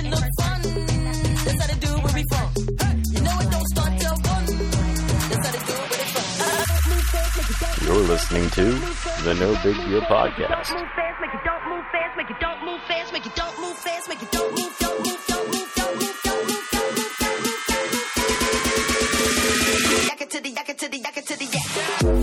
not fun. That's how they do it where we from. You know it don't start till one. That's how they do it where they from. You're listening to the No Big Deal Podcast. Move fast, make it don't move fast, make it don't move fast, make it don't move fast, make it don't move, don't move, don't move, don't move, don't move, don't move, don't move, don't move. Yak it to the, yak it to the, yak it to the, yak.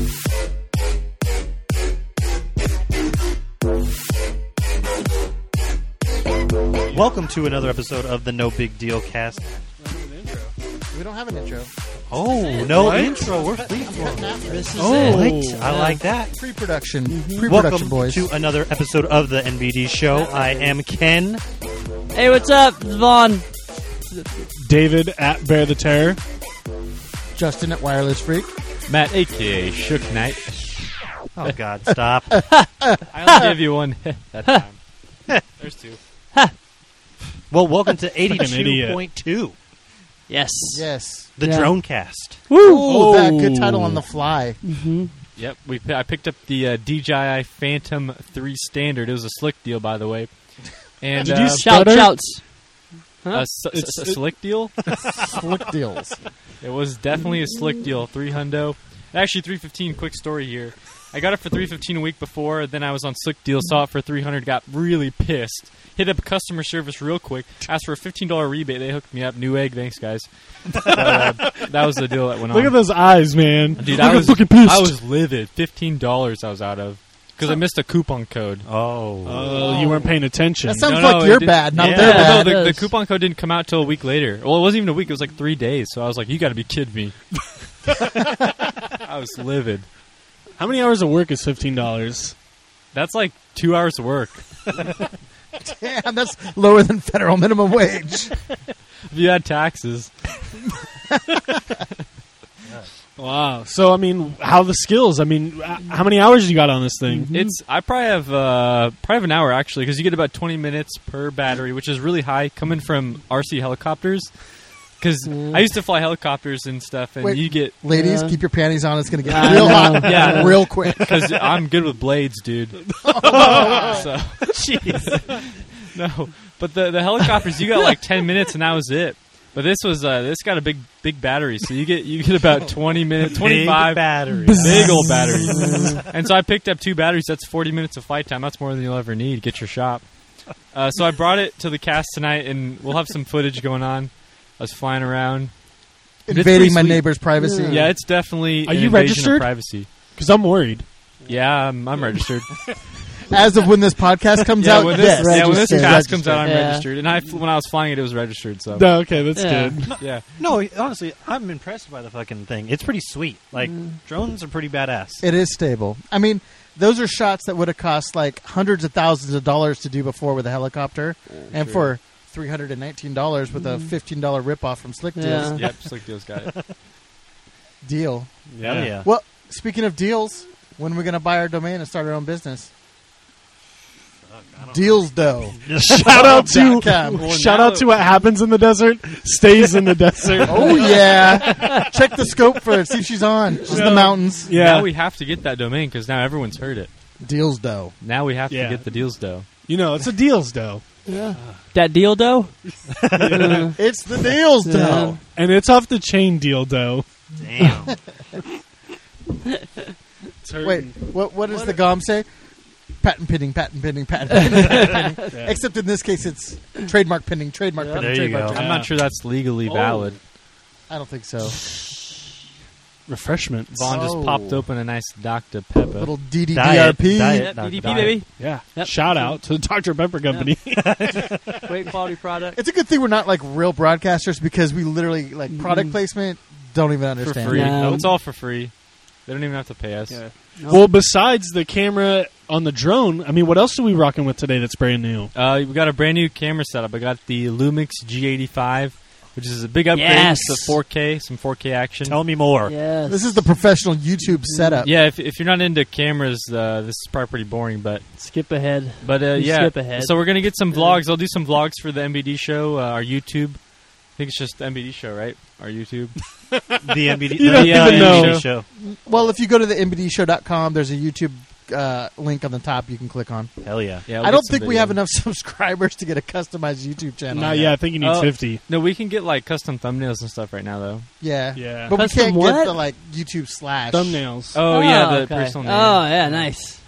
Welcome to another episode of the No Big Deal Cast. We don't have an intro. Oh, no intro. We're free for This is what? I like that. Pre-production. Pre-production, Welcome boys. to another episode of the NBD Show. I am Ken. Hey, what's up? It's Vaughn. David at Bear the Terror. Justin at Wireless Freak. Matt, a.k.a. Shook Knight. Oh, God, stop. I only give you one that time. There's two. Well, welcome to idiot. 82.2, Yes. Yes. the Yeah. Drone Cast. Oh, that good title on the fly. Yep, I picked up the DJI Phantom 3 Standard. It was a slick deal, by the way. And Did you Shouts. a slick deal? Slick deals. It was definitely a slick deal. $300. Actually, $315. Quick story here. I got it for $315 a week before. Then I was on Slick Deal, saw it for $300, got really pissed. Hit up customer service real quick, asked for a $15 rebate. They hooked me up. New egg, thanks guys. That was the deal that went on. Look at those eyes, man. Dude, Look, I'm fucking pissed. I was livid. $15 I was out of because I missed a coupon code. Oh. You weren't paying attention. That sounds No, like it you're didn't- bad, not Yeah. they're No, bad. the Yes. coupon code didn't come out till a week later. Well, it wasn't even a week. It was like 3 days. So I was like, you got to be kidding me. I was livid. How many hours of work is $15? That's like 2 hours of work. Damn, that's lower than federal minimum wage. If you had taxes. Wow. So, I mean, how the skills? I mean, how many hours you got on this thing? I probably have an hour actually because you get about 20 minutes per battery, which is really high coming from RC helicopters. Because I used to fly helicopters and stuff, and Wait. you get Ladies, Yeah. keep your panties on. It's going to get I real know. hot Yeah. real quick. because I'm good with blades, dude. So, Jeez. no, but the helicopters, you got like 10 minutes, and that was it. But this got a big battery, so you get about 20 minutes, 25 Big battery. big old batteries. And so I picked up 2 batteries. That's 40 minutes of flight time. That's more than you'll ever need. Get your shop. So I brought it to the cast tonight, and we'll have some footage going on. I was flying around. It's pretty Invading my sweet. neighbor's privacy. Yeah, it's definitely Are an you invasion registered? of privacy. Because I'm worried. Yeah, I'm registered. As of when this podcast comes out, when yes. this, when this Registered. cast comes out, I'm Yeah. registered. And when I was flying it, it was registered. So No, okay, that's Yeah. good. yeah, No, honestly, I'm impressed by the fucking thing. It's pretty sweet. Like, drones are pretty badass. It is stable. I mean, those are shots that would have cost like hundreds of thousands of dollars to do before with a helicopter. And for $319 with a $15 ripoff from Slick Deals. Yeah. yep. Slick Deal's got it. Deal. Hell yeah. Well, speaking of deals, when are we going to buy our domain and start our own business? Deals, though. Shout out to .com. shout out to what happens in the desert stays in the desert. Oh, yeah. Check the scope for it. See if she's on. She's in the mountains. Yeah. Now we have to get that domain because now everyone's heard it. Deals, though. Now we have Yeah. to get the deals dough. You know, it's a deals though. That deal, though? It's the deals, though. And it's off the chain deal though. Damn. It's hurting. Wait, what does the GOM say? Patent pending, patent pending, patent pending, patent pending. Yeah. Except in this case, it's trademark pending, trademark pending, There you trademark go. pending. I'm not sure that's legally valid. I don't think so. Refreshments. Vaughn just Oh. popped open a nice Dr. Pepper. Little DDDRP. Diet. DDP, Diet. baby. Yeah. Yep. Shout out to the Dr. Pepper Company. Great quality product. It's a good thing we're not like real broadcasters because we literally like product placement don't even for understand. free. Yeah. No, it's all for free. They don't even have to pay us. Yeah. Well, besides the camera on the drone, I mean, what else are we rocking with today that's brand new? We got a brand new camera setup. I got the Lumix G85, which is a big upgrade. Yes. It's the 4K, some 4K action. Tell me more. Yes. This is the professional YouTube setup. Yeah, if you're not into cameras, this is probably pretty boring, but Skip ahead. you yeah. Skip ahead. So we're gonna get some vlogs. I'll do some vlogs for the MBD show, our YouTube. I think it's just the MBD show, right? Our YouTube. The MBD, You don't the even know. MBD show. Well, if you go to the mbdshow.com, there's a YouTube link on the top you can click on. Hell yeah. Yeah, I don't think we have enough subscribers to get a customized YouTube channel. Not yet. I think you need 50. No, we can get like custom thumbnails and stuff right now, though. Yeah. Yeah. But Custom we can't what? get the like YouTube slash Thumbnails. Oh, yeah, the okay. personal name. Oh, yeah, nice.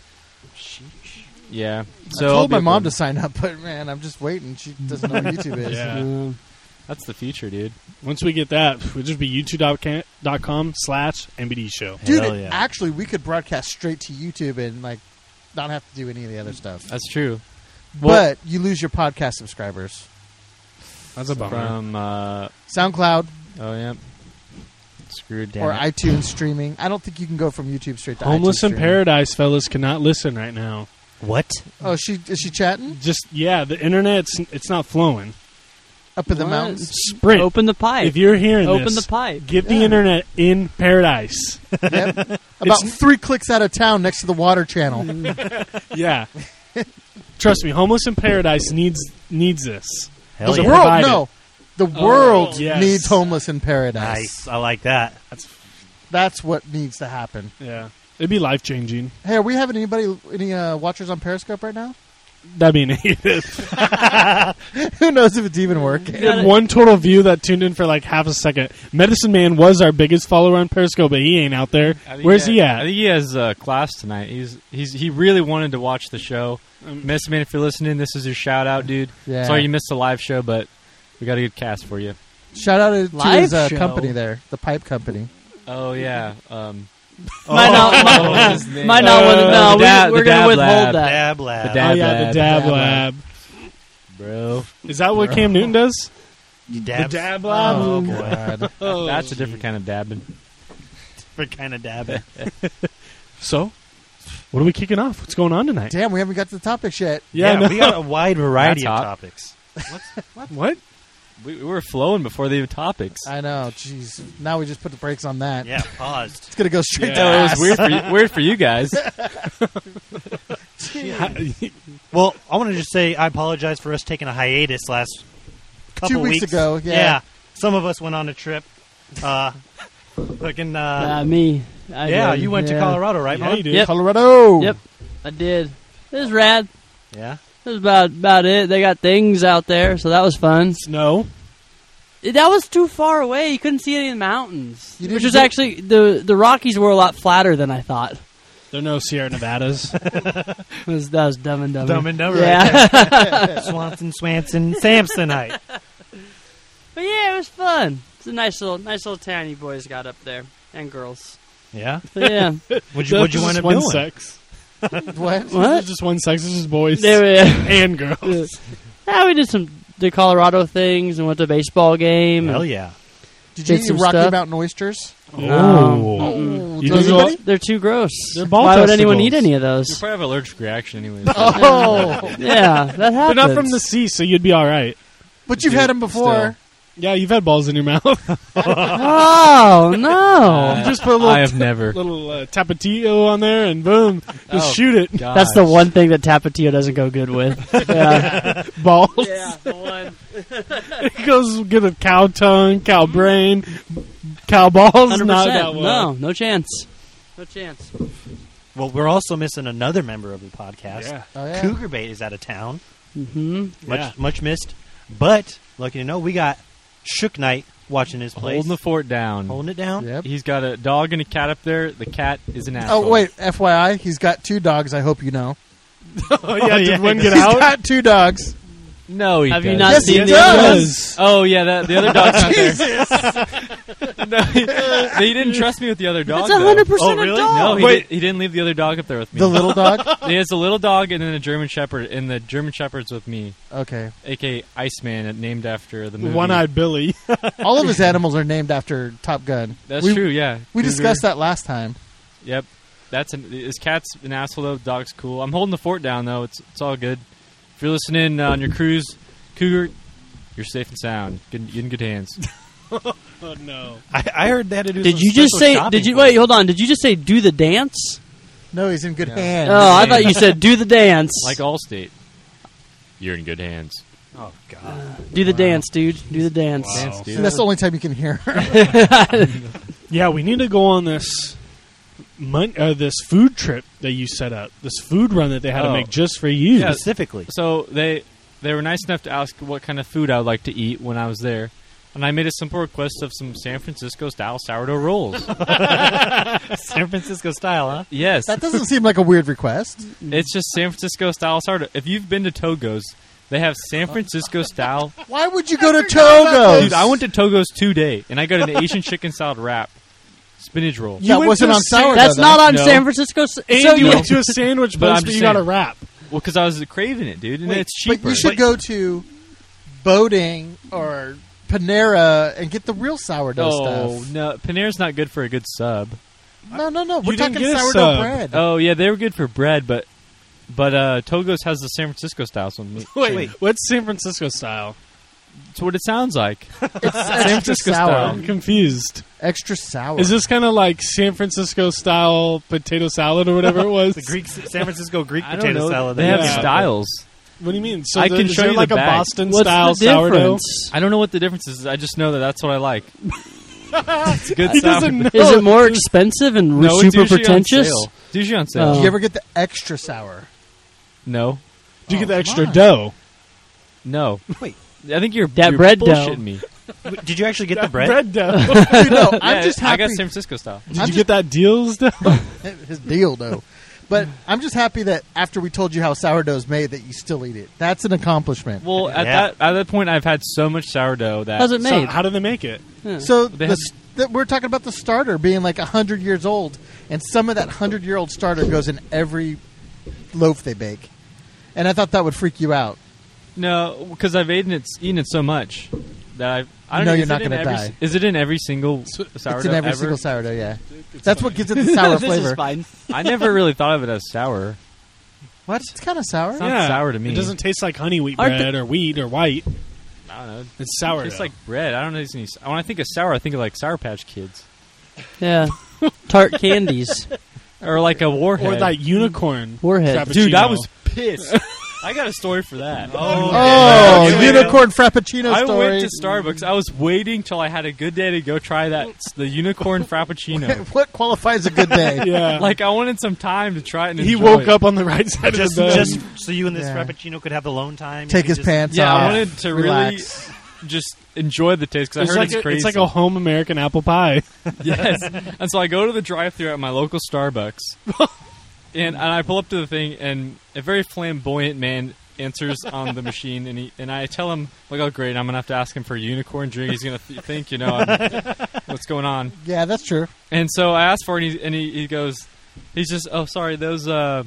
Yeah. I So told my I'll be mom able to sign up, but man, I'm just waiting. She doesn't know what YouTube is. Yeah. That's the future, dude. Once we get that, it'll just be youtube.com/MBD show. Dude, Hell yeah. actually, we could broadcast straight to YouTube and like not have to do any of the other stuff. That's true. Well- But you lose your podcast subscribers. That's a bummer. From SoundCloud oh yeah, screwed down. or iTunes streaming. I don't think you can go from YouTube straight to Homeless iTunes in streaming. Paradise fellas cannot listen right now. What? Oh, is she chatting Just the internet, it's not flowing. up in the What? mountains? Sprint. Open the pipe. If you're hearing Open this, the pipe. get the Yeah. internet in Paradise. Yep. About 3 clicks out of town next to the water channel. Yeah. Trust me, Homeless in Paradise needs this. Hell The yeah. world, Provide no. The world yes. needs Homeless in Paradise. Nice. I like that. That's what needs to happen. Yeah. It'd be life changing. Hey, are we having any watchers on Periscope right now? That'd be negative. Who knows if it's even working? We had one total view that tuned in for like half a second. Medicine Man was our biggest follower on Periscope, but he ain't out there. Where's he I at? think he has class tonight. He really wanted to watch the show. Medicine Man, if you're listening, this is your shout out, dude. Yeah. Sorry you missed the live show, but we got a good cast for you. Shout out to Live his show? company there, the pipe company. Oh yeah. Might not. Might not. No, we're going to withhold that. Dab lab. The dab Oh, yeah, the Dab Lab. bro. Is that what Cam Newton does? You dab. The Dab Lab? Oh, God. Oh, That's a different kind of dabbing. Different kind of dabbing. So, what are we kicking off? What's going on tonight? Damn, we haven't got to the topics yet. Yeah, no. we got a wide variety That's of hot. topics. What? We were flowing before the topics. I know. Jeez. Now we just put the brakes on that. Yeah, paused. It's going to go straight Yeah. to It ass. was weird for you guys. Well, I want to just say I apologize for us taking a hiatus last couple 2 weeks ago, yeah. Some of us went on a trip. Fucking, Me. I yeah, did. you went to Yeah. Colorado, right, Yeah, Mom? you did. Yep. Colorado. Yep. I did. It was rad. Yeah. It was about it. They got things out there, so that was fun. Snow. That was too far away. You couldn't see any of the mountains. You Which didn't was get- actually the Rockies were a lot flatter than I thought. There are no Sierra Nevadas. That was Dumb and Dumber. Dumb and Dumber. Yeah. Swanson, Samsonite. But yeah, it was fun. It's a nice little town you boys got up there and girls. Yeah. But yeah. What'd you Just wind up one doing? sex. What? What? It's just one sex. It's just boys There we and girls. Yeah, we did the Colorado things and went to a baseball game. Hell yeah. Did you Did eat some Rocky stuff. Mountain oysters? No. You Does did anybody? They're too gross. They're ball Why would anyone testicles. eat any of You those? probably have an allergic reaction, anyways. Oh, Yeah, that They're happens. not from the sea, so you'd be all right. but you've Dude, had them before. Yeah, you've had balls in your mouth. Oh no! You just put a little, I have never. little Tapatio on there, and boom, just Oh, shoot it. That's the one thing that Tapatio doesn't go good with. Yeah, Balls. yeah, the one. It goes good with cow tongue, cow brain, cow balls. 100%. Not that well. No chance. No chance. Well, we're also missing another member of the podcast. Yeah. Oh, yeah. Cougar Bait is out of town. Mm-hmm. Yeah. Much missed. But, lucky to know, we got Shook Knight watching his place. Holding the fort down. Holding it down. Yep. He's got a dog and a cat up there. The cat is an asshole. Oh, wait. FYI, he's got 2 dogs, I hope you know. Oh yeah, did one get He's out? got 2 dogs. No, he Have you doesn't. not Yes, seen he the does. Oh yeah, the other dog's not there. No, he didn't trust me with the other dog. It's 100% Oh, a really? dog. No, he, Wait. he didn't leave the other dog up there with me. The little dog? He has a little dog and then a German Shepherd, and the German Shepherd's with me, Okay. aka Iceman, named after the movie. One-eyed Billy. All of his animals are named after Top Gun. That's we, true. Yeah, We Cougar. discussed that last time. Yep, his cat's an asshole though. Dog's cool. I'm holding the fort down though. It's all good. If you're listening on your cruise, Cougar, you're safe and sound. You're in good hands. Oh no. I heard that. Did you just say? Did you wait? Hold on. Did you just say do the dance? No, he's in good Yeah. hands. Oh, I thought you said do the dance. Like Allstate, you're in good hands. Oh, God. Do the dance, dude. Do the dance. Dance, dude. And that's the only time you can hear her. Yeah, we need to go on this this food trip that you set up, this food run that they had to Oh. make just for you. Yeah. Specifically. So they were nice enough to ask what kind of food I would like to eat when I was there. And I made a simple request of some San Francisco-style sourdough rolls. San Francisco style, huh? Yes. That doesn't seem like a weird request. It's just San Francisco-style sourdough. If you've been to Togo's, they have San Francisco-style... Why would you go to Togo's? Dude, I went to Togo's today, and I got an Asian chicken salad wrap. Spinach roll. That wasn't on sourdough. That's though. not on No. San Francisco. And So you you- went to a sandwich But I'm place, but just you got a saying- wrap. Well, because I was craving it, dude, and Wait, it's cheaper. but you should go to Boating or Panera and get the real sourdough stuff. no. Panera's not good for a good sub. No. We're You didn't talking get a sourdough sub. bread. Oh, yeah, they were good for bread, but Togo's has the San Francisco style, so Wait, what's San Francisco style? That's what it sounds like. It's extra Francisco sour. style. I'm confused. Extra sour. Is this kind of like San Francisco style potato salad or whatever it was? The San Francisco Greek I don't potato know. salad. They that have you get. styles. What do you mean? So I can is show there you like the a bag. Boston What's style the sourdough? difference? I don't know what the difference is. I just know that that's what I like. It's good He sour. doesn't know. Is it more expensive and No, it's super usually pretentious? on sale. It's usually on sale. Oh. Do you ever get the extra sour? No. Do you get the Oh, extra come on. dough? No. Wait. I think you're That bread dough. bullshitting me. Did you actually get the bread? Bread dough. Dude, no, I'm Yeah, just I happy. got San Francisco style. Did I'm you just- get that deals dough? His deal, though. But I'm just happy that after we told you how sourdough's made, that you still eat it. That's an accomplishment. Well, at Yeah. that point, I've had so much sourdough that How's it So made? how do they make it? So They have- we're talking about the starter being like 100 years old, and some of that 100-year-old starter goes in every loaf they bake. And I thought that would freak you out. no, because I've eaten it so much that I don't know know. you're is not it in gonna every die. s- Is it in every single sourdough It's in every ever? single sourdough, yeah. That's what gives it the sour This flavor. is fine. I never really thought of it as sour. What? It's kind of sour. It's not sour to me. It doesn't taste like honey wheat Aren't bread or wheat or white. I don't know. It's sour. It tastes like bread. I don't know. When I think of sour, I think of like Sour Patch Kids Yeah. Tart candies. or like a Warhead. or that unicorn. Warhead. Frappuccino. Dude, I was pissed. I got a story for that. Oh, Yeah. unicorn frappuccino I story. went to Starbucks. I was waiting till I had a good day to go try the unicorn frappuccino. What qualifies a good day? Yeah. Like I wanted some time to try it. And he enjoy woke it. up on the right side Just, of the bed. just so you and this Yeah. frappuccino could have alone time. Take You his could just- pants Yeah, off. I wanted to relax. really just enjoy the taste because I it's heard like it's crazy. it's like a home American apple pie. Yes. And so I go to the drive-thru at my local Starbucks, and I pull up to the thing, and a very flamboyant man answers on the machine, and I tell him, like, oh great, I'm gonna have to ask him for a unicorn drink. He's gonna think, what's going on. Yeah, that's true. And so I asked for it, and he goes, he's just, oh sorry, that was a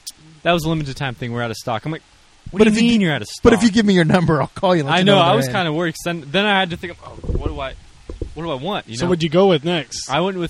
limited time thing. We're out of stock. I'm like, what But do if you you mean gi- you're out of stock? But if you give me your number, I'll call you. And let I you know, when I they're was in. kind of worried. 'Cause then I had to think, oh, what do I want? You So know? what'd you go with next? I went with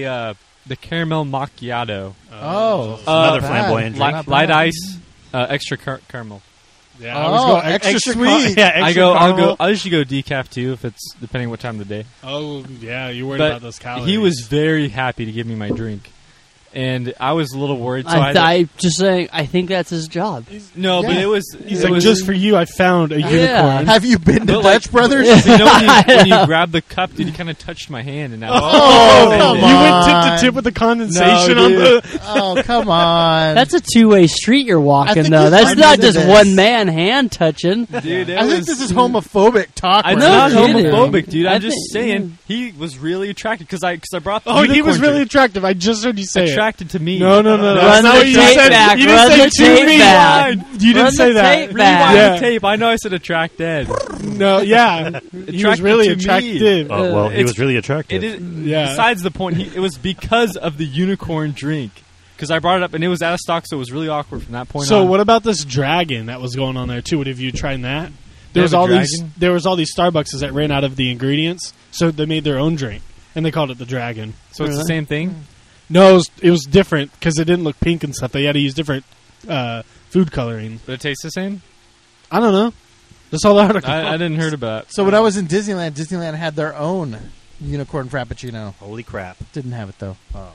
the caramel macchiato. Oh, Another not bad. flamboyant drink. Not Light bad. ice, extra caramel. Yeah, I always go extra car- sweet. yeah, extra I'll caramel. usually go decaf too if it's depending what time of the day. Oh yeah, you're worried But about those calories. he was very happy to give me my drink, and I was a little worried. So I just saying, I think that's his job. no, but Yeah. it was. He's it like, was, just for you, I found a unicorn. Have you been to But, like- Dutch Brothers? So you know when you grab the cup, dude, he kind of touched my hand, and I was Oh, come you on. went tip to tip with the condensation No, on dude. the. Oh, come on. That's a two-way street you're I walking, think though. this That's is not just this. one man hand touching. dude. It I think was- this is homophobic talk. It's right not now. kidding. homophobic, dude. I I'm just think- saying he was really attracted because I brought. The Oh, he was unicorn really drink. attractive. I just heard you say it. attracted to me. No. Run That's not the what you tape said. back, You run didn't the say to tape me. back. You didn't Run say the that. tape back. Rewind Yeah. the tape. I know I said attracted. No, yeah, he was Attracted really to me. attractive. Oh, well, he It's- was really attractive. It is. Yeah. Besides the point, it was because of the unicorn drink. Because I brought it up and it was out of stock, so it was really awkward from that point So on. what about this dragon that was going on there too? What have you tried that? They have a There was all these Starbucks that ran out of the ingredients, so they made their own drink and they called it the dragon. So it's the same thing. No, it was different because it didn't look pink and stuff. They had to use different food coloring. But it tastes the same. I don't know. That's all the article. I didn't heard about. So when I was in Disneyland, Disneyland had their own unicorn frappuccino. Holy crap. Didn't have it though. Oh.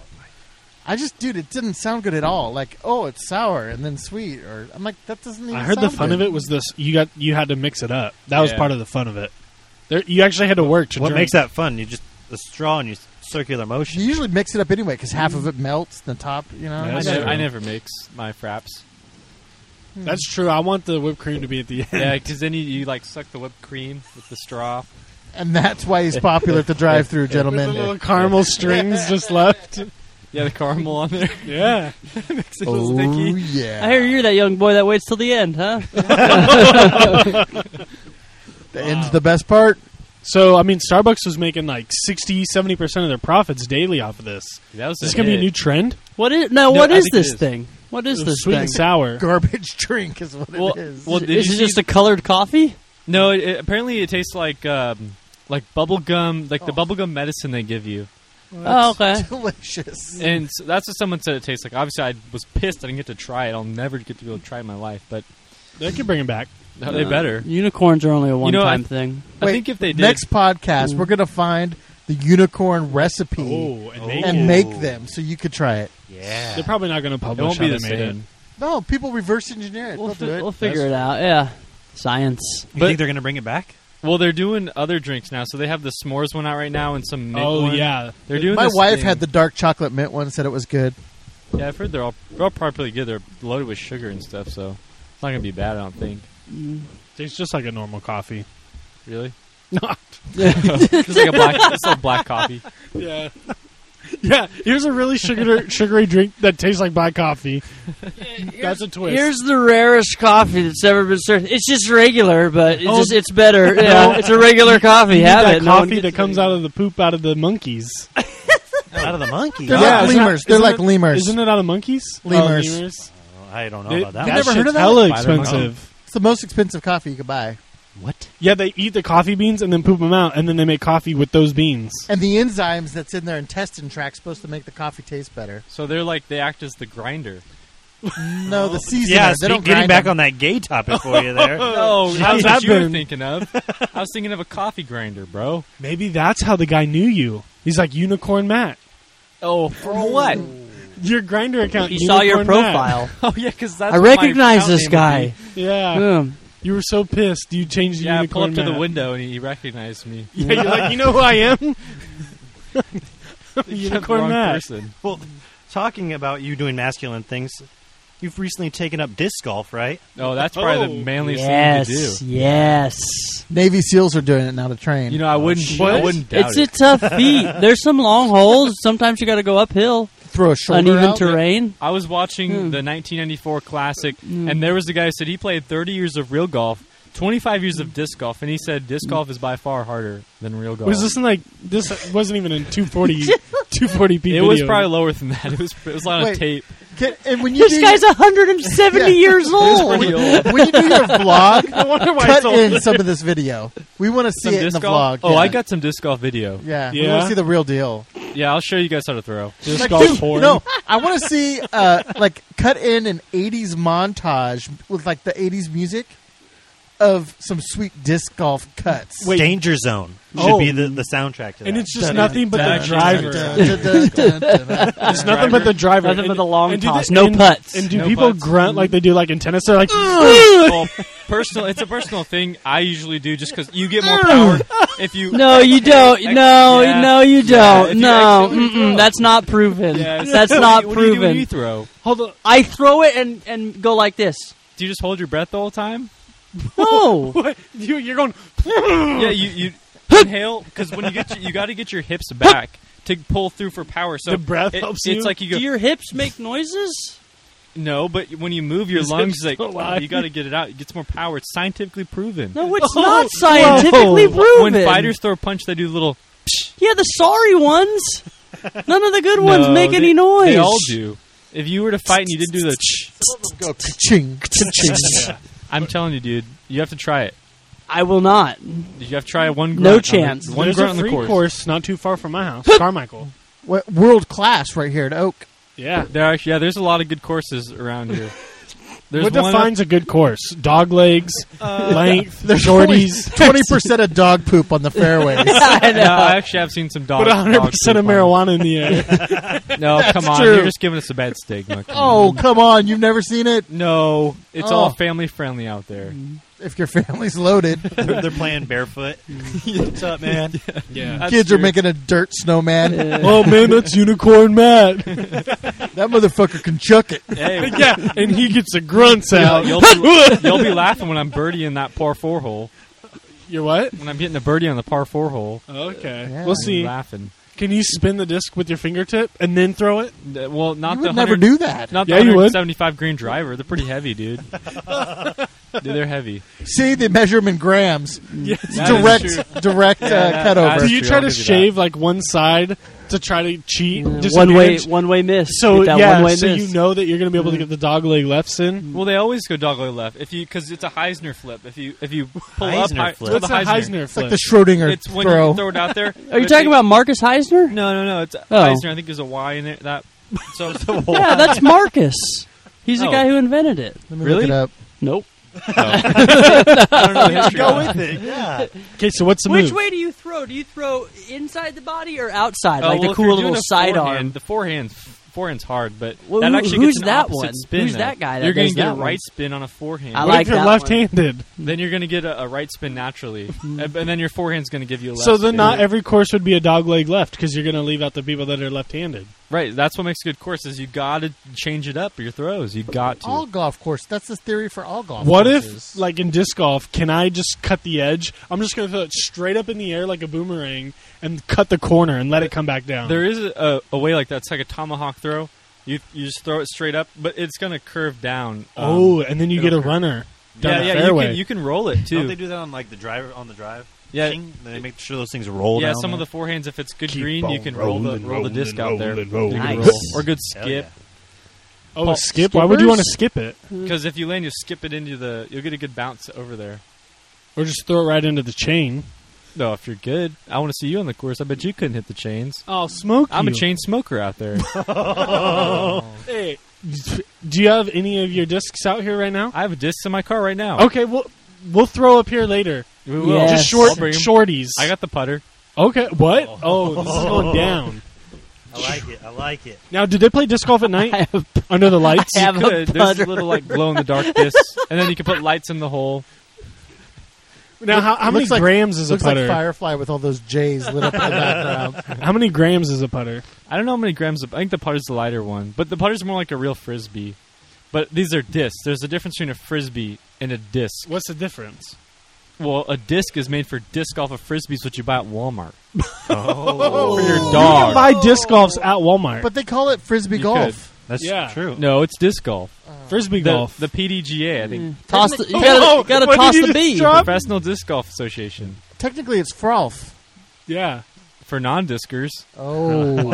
Dude, it didn't sound good at all. Like, oh, it's sour and then sweet, or I'm like, that doesn't even. I heard the sound fun good. of it was this: you had to mix it up. That was Yeah. part of the fun of it. You actually had to work to What drink. makes that fun? You just the straw and you circular You motion. usually mix it up anyway because half of it melts in the top. You know, Yeah, I that's never, true. I never mix my fraps. That's true. I want the whipped cream to be at the end. Yeah, because then you like suck the whipped cream with the straw. and that's why he's popular at the drive-through, With the gentlemen. little caramel strings just left. Yeah, the caramel on there. Yeah. Makes it all Oh sticky. yeah! I hear you're that young boy that waits till the end, huh? The end's the best part. So, I mean, Starbucks was making like 60-70% of their profits daily off of this. That was Is this going to be a new trend? What is No, what I is think it this is. thing? What is this Sweet thing? and sour. Garbage drink is what Well, it is. well, did Is you it see- just a colored coffee? No, apparently it tastes like bubble gum, like the bubble gum medicine they give you. Oh, okay. Delicious. And so that's what someone said it tastes like. Obviously, I was pissed I didn't get to try it. I'll never get to be able to try it in my life, but They could bring it back. they better. Unicorns are only a one-time I- thing. I Wait, think if they did, Next podcast, we're gonna find the unicorn recipe And and make them so you could try it. Yeah. They're probably not going to it publish won't how be they the made it. same. No, people reverse engineer it. We'll, They'll do it. we'll figure it out. Yeah, science. You But- think they're going to bring it back? Well, they're doing other drinks now. So they have the s'mores one out right now and some mint Oh, one. yeah. They're doing. My this wife thing. had the dark chocolate mint one. Said it was good. Yeah, I've heard they're all probably good. They're loaded with sugar and stuff, so it's not gonna be bad. I don't think. Tastes just like a normal coffee. Really, Not. it's like a black. It's like black coffee. Yeah. Yeah, here's a really sugary drink that tastes like black coffee. That's a twist. Here's the rarest coffee that's ever been served. It's just regular, but Oh. it's better. Yeah, it's a regular coffee. You need Have that it. No one coffee gets that comes out of the poop out of the monkeys. Out of the monkey. They're Yeah, like isn't lemurs. that- They're isn't like it- lemurs. Isn't it out of monkeys? Lemurs. Oh, lemurs. I don't know They- about that. that one. never heard shit's of that? hella Spider monkey. expensive. It's the most expensive coffee you could buy. What? Yeah, they eat the coffee beans and then poop them out, and then they make coffee with those beans. And the enzymes that's in their intestine tract supposed to make the coffee taste better. So they act as the grinder. No, the seasoner. Yeah, they don't getting grind back them. on that gay topic for you there. No, how's that's that what you were been? thinking of. I was thinking of a coffee grinder, bro. Maybe that's how the guy knew you. He's like Unicorn Matt. Oh, from what? Your grinder account. He saw your Unicorn Matt. profile. Oh yeah, because that's I what my recognize account this name would guy. Yeah. Hmm. You were so pissed. You changed be. the Yeah, I Unicorn pull up to the Matt. window and he recognized me. Yeah, you're like, you know who I am? You got the Unicorn wrong Matt. person. Well, talking about you doing masculine things, you've recently taken up disc golf, right? Oh, that's probably Oh. the manliest Yes, thing to do. yes. Navy SEALs are doing it now to train. You know, I wouldn't. What? I wouldn't doubt It's it. a tough feat. There's some long holes. Sometimes you got to go uphill, throw a shoulder uneven out. terrain. I was watching the 1994 Classic, and there was a guy who said he played 30 years of real golf, 25 years of disc golf, and he said disc golf is by far harder than real golf. Was this in like this? Wasn't even in 240p. It was probably lower than that. It was on a Wait. tape. And when you This do guy's 170 Yeah. years old. Pretty old. when you do your vlog, I wonder why cut it's in some of this video. We want to see Some it in disc the golf. vlog. Oh, yeah. I got some disc golf video. Yeah, we Yeah? want to see the real deal. Yeah, I'll show you guys how to throw. disc golf porn. No, I want to see like cut in an '80s montage with like the '80s music of some sweet disc golf cuts. Wait. Danger Zone should Oh. be the soundtrack to that. And it's just nothing but the dun, driver. It's It's nothing but the driver. Nothing but the long do toss. they- No putts. And do No people putts. grunt like they do like in tennis? They're like, Well, it's a personal thing. I usually do just because you get more power if you. No, you don't. No, Yeah. no, you Yeah, don't. if you No, actually throw. that's not proven. Yeah, That's not what do you do when you proven. throw? hold on. I throw it and go like this. Do you just hold your breath the whole time? No. What? You're going. Yeah, you inhale because when you got to get your hips back to pull through for power. So The breath helps you? It's like you go Do your hips make noises? no, but when you move your His lungs, hips like don't lie. you got to get it out. It gets more power. It's scientifically proven. No, it's Oh, not scientifically whoa. proven. When fighters throw a punch, they do little. Yeah, the sorry ones. None of the good ones No, make they- any noise. They all do. If you were to fight and you didn't do the, go ka-ching, ka-ching. I'm telling you, dude, you have to try it. I will not. You have to try one. No grunt on the- chance. One There's grunt a on the free course. not too far from my house. Carmichael. World class right here at Oak. Yeah. There's a lot of good courses around here. There's What one defines a good course? Dog legs, length, There's shorties, 20% of dog poop on the fairways. I know. No, I actually have seen some dogs. but 100% of marijuana in the air. No, come on, true. you're just giving us a bad stigma. Come Oh, on. come on. You've never seen it? No, it's Oh. all family friendly out there. if your family's loaded. They're playing barefoot. What's up, man? Yeah. That's Kids true. are making a dirt snowman. Oh man, that's Unicorn Matt. That motherfucker can chuck it. Hey, Yeah, and he gets the grunts out. you'll be laughing when I'm birdieing that par 4 hole. You're what? When I'm hitting a birdie on the par 4 hole, Okay, Yeah. we'll I'm see. laughing. Can you spin the disc with your fingertip and then throw it? Well, not You the would never 100 do that. Not the Yeah, you would. 175 green driver. They're pretty heavy, dude. Dude, they're heavy. See, they measure them in grams. Yeah. That is true. Direct that- cutover. Do you true, try I'll to give you shave like one side to try to cheat? Just one way manage- miss. So Get that yeah, one-way so miss. you know that you're going to be able to get the dog leg lefts in. Well, they always go dogleg left because it's a Heisner flip. If you pull up, Heisner high, flip. it's What's called a Heisner It's like flip? the Schrodinger It's when throw. you throw it out there. Are you talking about Marcus Heisner? No. It's Oh. Heisner. I think there's a Y in it. That so Yeah, that's Marcus. He's the Oh. guy who invented it. Let me Really? look it up. Nope. I don't know the history. Go of it. with it. Yeah. Okay, so what's the Which move? way do you throw? Do you throw inside the body or outside, Oh, like well, the if you're cool doing little a forehand, sidearm? The forehand's hard, but Well, that who- actually who's gets an that opposite one? spin. Who's then. that guy that You're gonna does get that a one? right spin on a forehand. I What like if you're that one. left-handed? Then you're going to get a right spin naturally, and then your forehand's going to give you a left So then spin. not every course would be a dog leg left because you're going to leave out the people that are left-handed. Right, that's what makes a good course is you got to change it up your throws. You got to. All golf course. That's the theory for all golf What courses. if, like in disc golf, can I just cut the edge? I'm just going to throw it straight up in the air like a boomerang and cut the corner and let it come back down. There is a way like that. It's like a tomahawk throw. You just throw it straight up, but it's going to curve down. And then you get a it'll runner down the yeah. fairway. You can roll it too. Don't they do that on like the drive on the drive? Yeah. Ching? They make sure those things roll Yeah, down. some of there? the forehands, if it's good Keep green, you on can roll the rolling, disc out there. rolling, You can rolling. roll. Or good Hell skip. Oh, Paul, skip? Why would you want to skippers? skip it? Because if you land, you skip it into you'll get a good bounce over there. Or just throw it right into the chain? No, if you're good. I want to see you on the course. I bet you couldn't hit the chains. I'll smoke I'm a you. chain smoker out there. Hey, do you have any of your discs out here right now? I have a disc in my car right now. Okay, we'll throw up here later. We will. Yes. Just short I'll bring 'em. shorties. I got the putter. Okay, what? Oh, this is going down. I like it. I like it. Now, did they play disc golf at night I have, under the lights? I have You a could. There's putter. little like glow in the dark discs, and then you can put lights in the hole. Now, how many Looks like- grams is a Looks like putter? Firefly with all those J's lit up in the background. How many grams is a putter? I don't know how many grams. I think the putter's the lighter one, but the putter's more like a real frisbee. But these are discs. There's a difference between a frisbee and a disc. What's the difference? Well, a disc is made for disc golf. A frisbee's what you buy at Walmart Oh, for your You can dog. buy disc golfs at Walmart. But they call it frisbee You golf. that's Yeah. true. No, it's disc golf. Frisbee The, golf. the PDGA, I think, Toss the, you Oh, gotta what toss did you the just B. drop? Professional Disc Golf Association Technically, it's frolf. yeah. for non-discers. Oh.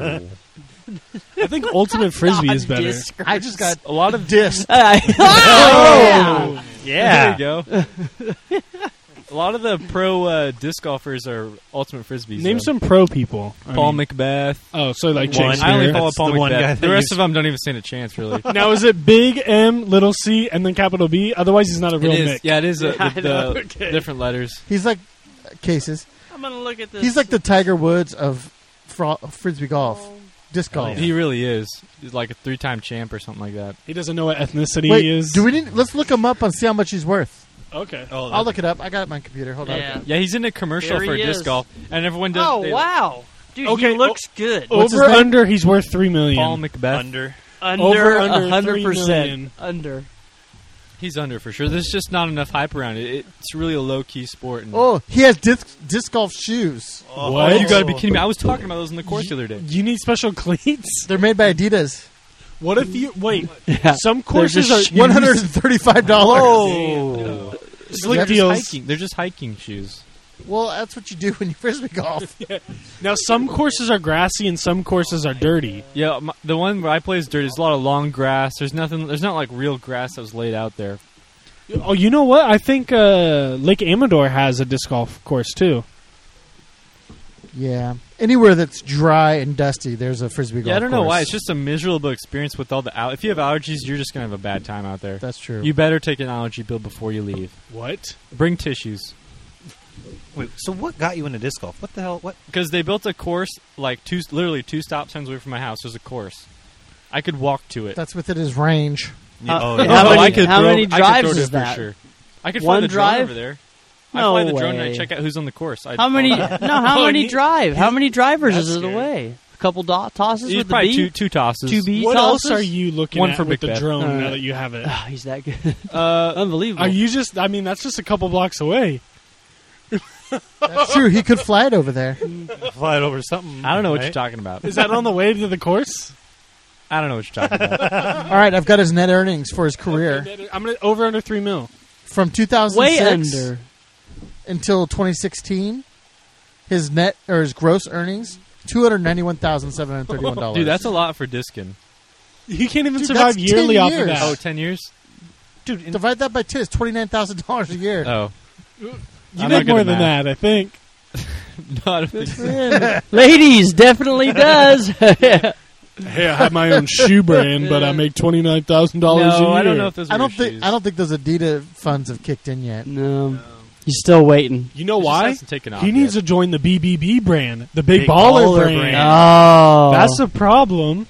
I think Ultimate Frisbee is better. Non-discers. I just got A lot of dissed. Oh, Yeah. There you go. A lot of the pro disc golfers are ultimate frisbees. Name though. some pro people. I Paul mean- Macbeth. Oh, so like One. Shakespeare. I only follow That's Paul the one guy Macbeth. that The rest you- of them don't even stand a chance, really. Now, is it big M, little c, and then capital B? Otherwise, he's not a real It is. Nick. Yeah, it is Yeah, I the know. Okay. different letters. He's like cases. I'm gonna look at this. He's like the Tiger Woods of frisbee golf, disc Oh, golf. yeah. He really is. He's like a 3-time champ or something like that. He doesn't know what ethnicity Wait, he is. do we need? Let's look him up and see how much he's worth. Okay. Oh, I'll look it up. I got it on my computer. Hold Yeah. on. Yeah, he's in a commercial Here for he disc is. golf, and everyone does. Oh they- wow, dude, Okay, he looks good. What's his Over name? under, he's worth $3 million. Paul Macbeth. under. over, under 100% 3 million. under. He's under for sure. There's just not enough hype around it. It's really a low key sport. And Oh, he has disc golf shoes. What? Oh, you got to be kidding me! I was talking about those in the course the other day. You need special cleats. They're made by Adidas. What if you wait? Yeah. Some courses just are $135. Oh. slick They're just deals. hiking. They're just hiking shoes. Well, that's what you do when you frisbee golf. Now, some courses are grassy and some courses are dirty. Yeah, the one where I play is dirty. There's a lot of long grass. There's nothing. There's not like real grass that was laid out there. Oh, you know what? I think Lake Amador has a disc golf course too. Yeah. Anywhere that's dry and dusty, there's a frisbee golf Yeah, I don't know course. why. It's just a miserable experience with all the. If you have allergies, you're just gonna have a bad time out there. That's true. You better take an allergy pill before you leave. What? Bring tissues. Wait, so what got you into disc golf? What the hell? What? Because they built a course like literally two stop signs away from my house. There's a course. I could walk to it. That's within his range. Oh, How yeah. many- I could how throw, many I could drives throw to is it that? For sure. I could One fly the drone drive? over there. No I fly the drone and I way. check out who's on the course. How many? No, how many drive? How many drivers That's is it scary. away? A couple tosses He's with the probably B. two tosses. Two B What tosses? else are you looking One at for with the Macbeth. drone All now right. that you have it? Oh, he's that good. Uh, Unbelievable. Are you just? I mean, that's just a couple blocks away. That's true. He could fly it over there. Fly it over something. I don't know what right? you're talking about. Is that on the way to the course? I don't know what you're talking about. All right, I've got his net earnings for his career I'm gonna over under $3 million. from 2006 way under? until 2016. His net or his gross earnings $291,731. Dude, that's a lot for Diskin. He can't even Dude, survive that's yearly 10 off of years. that. Oh, 10 years? Dude. Divide that by 2. It's $29,000 a year. Oh. You I'm make not good more at than math. that, I think. No, I don't think so. Ladies, definitely does. Hey, I have my own shoe brand, but I make $29,000 a year. No, I don't know if those are I don't your think shoes. I don't think those Adidas funds have kicked in yet. No. He's still waiting. You know It just why? hasn't taken off He needs yet. to join the BBB brand, the Big, Big Baller, Baller brand. brand. Oh. That's a problem.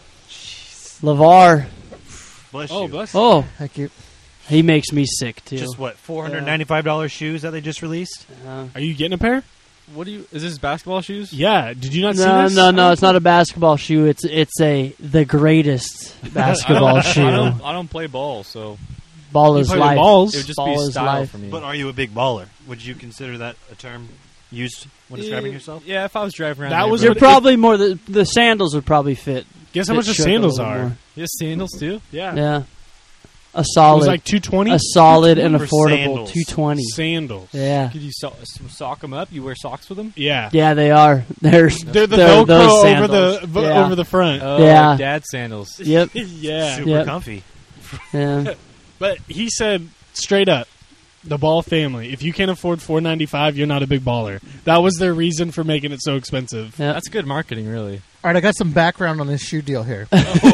LeVar. Bless Oh, you. bless Oh, Thank you. he makes me sick, too. Just what? $495 shoes that they just released. Are you getting a pair? What do you? Is this basketball shoes? Yeah. Did you not see No, this? no, it's not a basketball shoe. It's the greatest basketball shoe. I don't play ball, so Ball You is play with life. balls. it would just Ball be is style life. for me. But are you a big baller? Would you consider that a term used when describing yourself? Yeah, if I was driving around, That the was You're neighborhood- probably more the sandals would probably fit. Guess how fit much the Shook a sandals little are? more. Yes, sandals too. Yeah. Yeah, a It was solid, like $220. a solid and For affordable sandals. 220. Sandals. Yeah, Could you sock them up? You wear socks with them? Yeah. yeah, they are. They're the those Velcro over sandals. the Yeah. over the front. Oh, Yeah. dad sandals. Yep. Yeah. Super Yep. comfy. Yeah. But he said straight up, the Ball family, if you can't afford $495, you're not a big baller. That was their reason for making it so expensive. Yep. That's good marketing, really. All right, I got some background on this shoe deal here.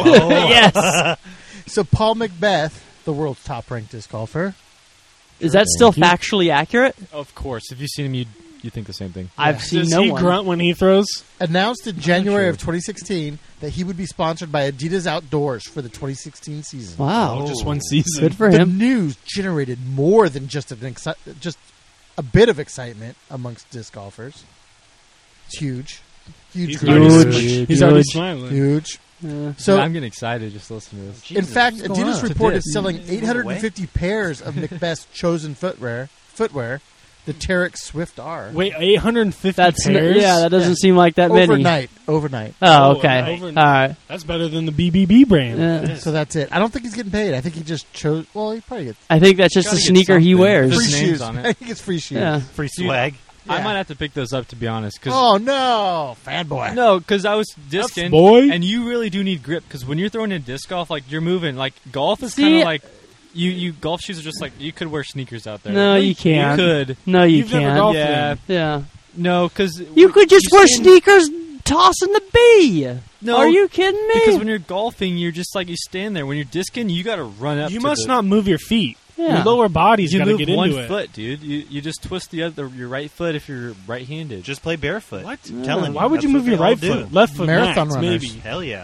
Yes. So Paul Macbeth, the world's top-ranked disc golfer, Is that still you. factually accurate? Of course, if you've seen him, you think the same thing. I've seen Does no he one. grunt when he throws? announced in January sure. of 2016 that he would be sponsored by Adidas Outdoors for the 2016 season. Wow. Oh, just one season. Good for The him. news generated more than just just a bit of excitement amongst disc golfers. It's huge. Huge. He's group. already, Huge. he's already Huge. smiling. Huge. Yeah. So, Dude, I'm getting excited just listening to this. in fact, what's going Adidas on? reported Today. selling 850 pairs of Macbeth's chosen footwear, the Terex Swift R. Wait, 850 That's pairs? yeah. That doesn't Yeah. seem like that many. Overnight. Oh, Oh, okay. overnight. All right. That's better than the BBB brand. Yeah. So that's it. I don't think he's getting paid. I think he just chose. Well, he probably gets I think that's just Gotta the get sneaker he something. wears. There's free names shoes. on it. I think it's free shoes. Yeah. Free swag. I Yeah. might have to pick those up, to be honest. Cause, Oh no, fanboy! No, because I was discing, boy. and you really do need grip. Because when you're throwing in disc golf, like you're moving, like golf is See- kind of like you. Golf shoes are just like you could wear sneakers out there. No, you can't. You could. No, you You've never can't. golfed Yeah. in. Yeah. No, because You could just wear sneakers tossing the bee. No, Are you kidding me? Because when you're golfing, you're just like you stand there. When you're discing, you got to run up. You to must the- not move your feet. Yeah. Your lower body's You got to move get one into it. foot, dude. You just twist your right foot if you're right-handed. Just play barefoot. What? I'm telling Why would that's you what move your they all right do. foot? Left foot Marathon max, runners. maybe. Hell yeah.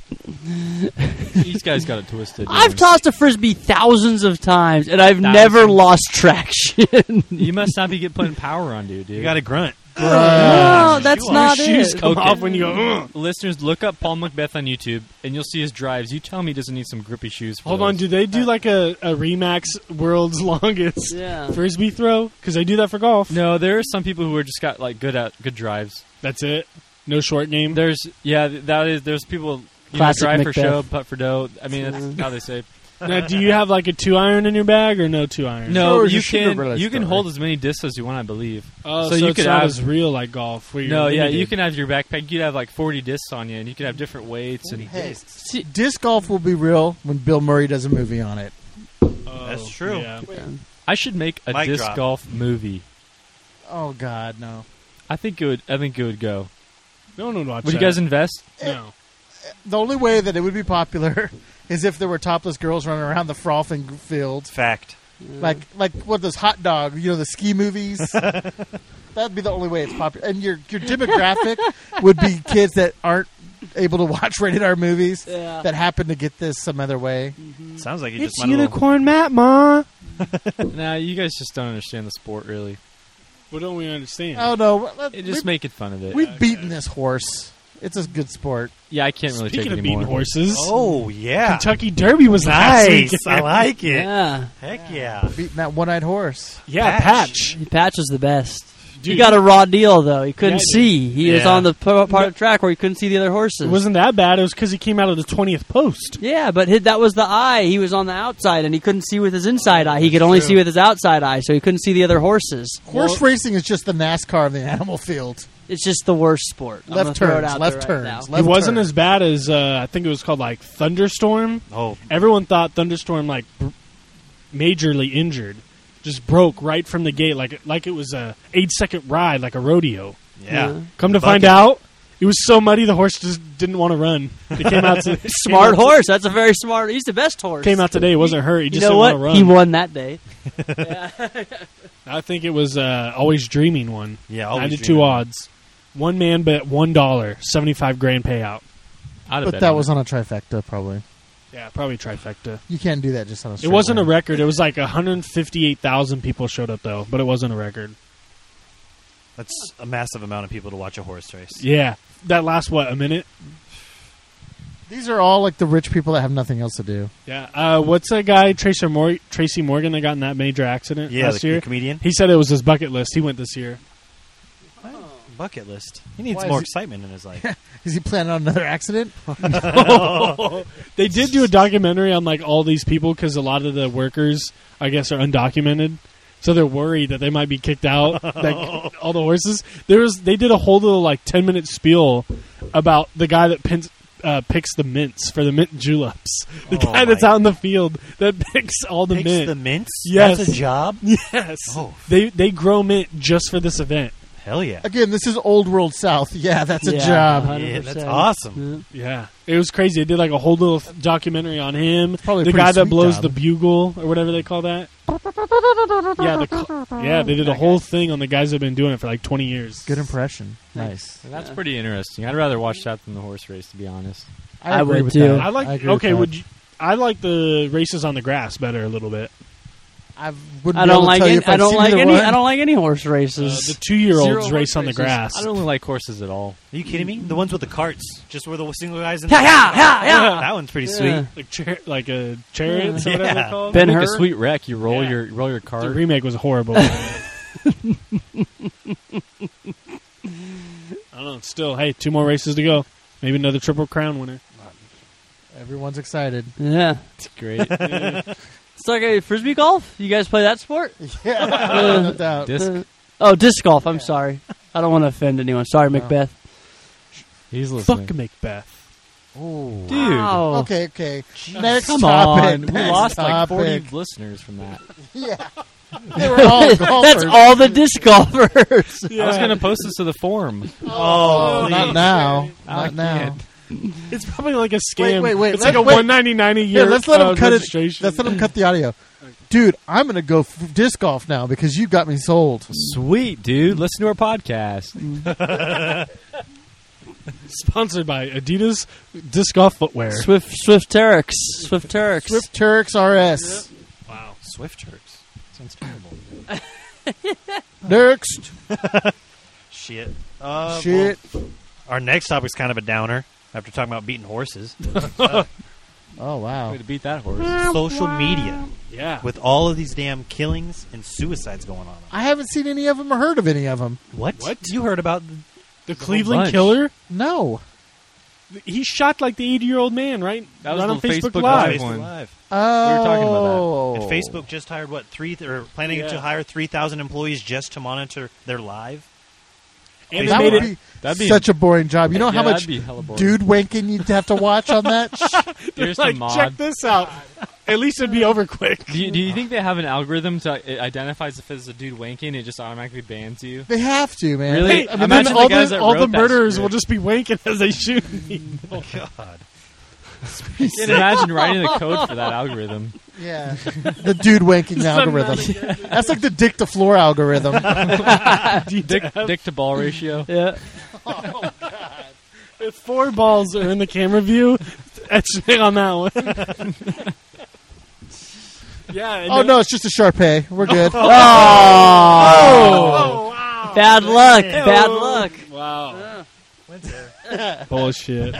These guys got it twisted. I've man. tossed a frisbee thousands of times, and I've Thousands. never lost traction. You must not be putting power on, dude. You got to grunt. No, that's Shoe not Shoes it. come Okay. off when you go, ugh. Listeners, look up Paul Macbeth on YouTube, and you'll see his drives. You tell me he doesn't need some grippy shoes. For Hold those. on, do they do like a Remax world's longest Yeah. frisbee throw? Because they do that for golf. No, there are some people who are just got like good drives. That's it. No short game. There's there's people Classic drive Macbeth. for show, putt for dough. I mean, that's how they say. Now, do you have like a 2-iron in your bag or no 2-iron? No, Story's you a Cinderella can you can story. hold as many discs as you want, I believe. Oh, So you it's could not have- as real like golf. Where you're No, yeah, limited. you can have your backpack. You could have like 40 discs on you, and you could have different weights. And Hey, disc golf will be real when Bill Murray does a movie on it. Oh, That's true. yeah. I should make a Mic disc drop. golf movie. Oh God, no! I think it would go. No one would watch Would you that. guys invest? No. The only way that it would be popular is if there were topless girls running around the frothing field, Fact. like what those hot dog, the ski movies. That'd be the only way it's popular. And your demographic would be kids that aren't able to watch rated R movies Yeah. that happen to get this some other way. Sounds like you It's just went a little, unicorn Matt, Ma. Nah, you guys just don't understand the sport, really. What don't we understand? Oh no, Just making fun of it. we've beaten this horse. It's a good sport. Yeah, I can't really Speaking take of it anymore. beating horses, Oh yeah, Kentucky Derby was last week. nice. I like it. Yeah. Heck yeah. Beating that one-eyed horse. Yeah, Patch. Patch. Patch was the best. Dude, He got a raw deal, though. He couldn't Yeah, see. He was Yeah. on the part of the track where he couldn't see the other horses. It wasn't that bad. It was because he came out of the 20th post. Yeah, but that was the eye. He was on the outside, and he couldn't see with his inside eye. He could only see with his outside eye, so he couldn't see the other horses. Horse racing is just the NASCAR of the animal field. It's just the worst sport. I'm gonna Left throw it turns, out left there turns. right now. It left wasn't turns. as bad as I think it was called like Thunderstorm. Oh, Everyone thought Thunderstorm like majorly injured, just broke right from the gate like it was a 8-second ride like a rodeo. yeah. Come to find out, it was so muddy the horse just didn't want to run. It came out to Smart horse. That's a very smart. He's the best horse. Came out today. He wasn't hurt. He You just know didn't what? want to run. He won that day. I think it was Always Dreaming one. Yeah, Always 92 Dreaming. odds. One man bet $1, 75 grand payout. I'd have But bet that on was it. on a trifecta, probably. Yeah, probably trifecta. You can't do that just on a It straight wasn't a line. record. It was like 158,000 people showed up though, but it wasn't a record. That's a massive amount of people to watch a horse race. Yeah, that lasts a minute? These are all like the rich people that have nothing else to do. Yeah. What's that guy Tracy Morgan that got in that major accident Yeah, last the year? comedian. He said it was his bucket list. He went this year. Bucket list. He needs Why is more he- excitement in his life. Is he planning on another accident? They did do a documentary on like all these people because a lot of the workers, I guess, are undocumented. So they're worried that they might be kicked out. Like all the horses. They did a whole little like 10-minute spiel about the guy that picks the mints for the mint juleps. The Oh guy that's my- out in the field that picks all the Picks mint. the mints? Yes. That's a job? Yes. Oh. They grow mint just for this event. Hell yeah. Again, this is old world South. Yeah, that's a Yeah, job. 100%. Yeah, that's awesome. Yeah. It was crazy. They did like a whole little documentary on him. probably a The pretty guy that sweet blows job. the bugle or whatever they call that. Yeah, they did a whole thing on the guys that have been doing it for like 20 years. Good impression. Nice. And that's pretty interesting. I'd rather watch that than the horse race, to be honest. I agree would with too. that. I like. agree with Okay, that. would you? I like the races on the grass better a little bit. I wouldn't I be able don't to like tell you any. if I I've don't seen like either any. one. I don't like any horse races. The 2-year-olds Zero race on the races. grass. I don't really like horses at all. Are you kidding me? The ones with the carts, just where the single guys in Yeah, the yeah, yeah, yeah. That one's pretty Yeah. sweet. Like a chariots or whatever Yeah. they're called. Ben Make a Hur. sweet wreck. You roll Yeah. your The cart. remake was horrible. I don't know. Still, hey, 2 more races to go. Maybe another Triple Crown winner. Everyone's excited. Yeah. It's great. It's like a frisbee golf. You guys play that sport? Yeah, no doubt. Disc. Oh, disc golf. I'm sorry. I don't want to offend anyone. Sorry, Macbeth. He's listening. Fuck Macbeth. Dude. Wow. Okay. Next Come topic. on. We Next lost like topic. 40 listeners from that. Yeah. They were all golfers. That's all the disc golfers. I was going to post this to the forum. Oh, Not now. I Not now. can't. It's probably like a scam. Wait. It's like a Wait. $199 a year. Here, let's let him cut it. registration. Let's let him cut the audio. Dude, I'm going to go disc golf now because you got me sold. Sweet, dude. Listen to our podcast. Sponsored by Adidas Disc Golf Footwear. Swift Terex. Swift Terex. Swift Turks RS. Wow. Swift Turks. Sounds terrible. Next. Shit. Shit. Well, our next topic's kind of a downer after talking about beating horses. Oh, wow. Way to beat that horse. Social media. Yeah. With all of these damn killings and suicides going on. I haven't seen any of them or heard of any of them. What? What? You heard about The Cleveland bunch. Killer? No. He shot like the 80-year-old man, right? That was Right the on Facebook, Facebook Live. Live one. Live. Oh. were talking about And Facebook just hired, planning Yeah. to hire 3,000 employees just to monitor their live? And That they made would it. be That'd be such a boring job. You know how yeah, much that'd be hella boring. dude wanking you'd have to watch on that? Here's Like, the mod. check this out. At least it'd be over quick. Do you think they have an algorithm to it identifies if it's a dude wanking? It just automatically bans you. They have to, man. Really? Hey, I mean, and then imagine all the guys the, that all wrote the that murderers script. will just be wanking as they shoot people. God. Can't imagine writing the code for that algorithm. yeah. The dude wanking algorithm. That's like the dick to floor algorithm. Dick to ball ratio. Yeah. If 4 balls are in the camera view, etch it on that one. Yeah. and Oh then- no, it's just a Sharpay. We're good. Oh, wow. bad luck. Bad luck. Wow. Bullshit.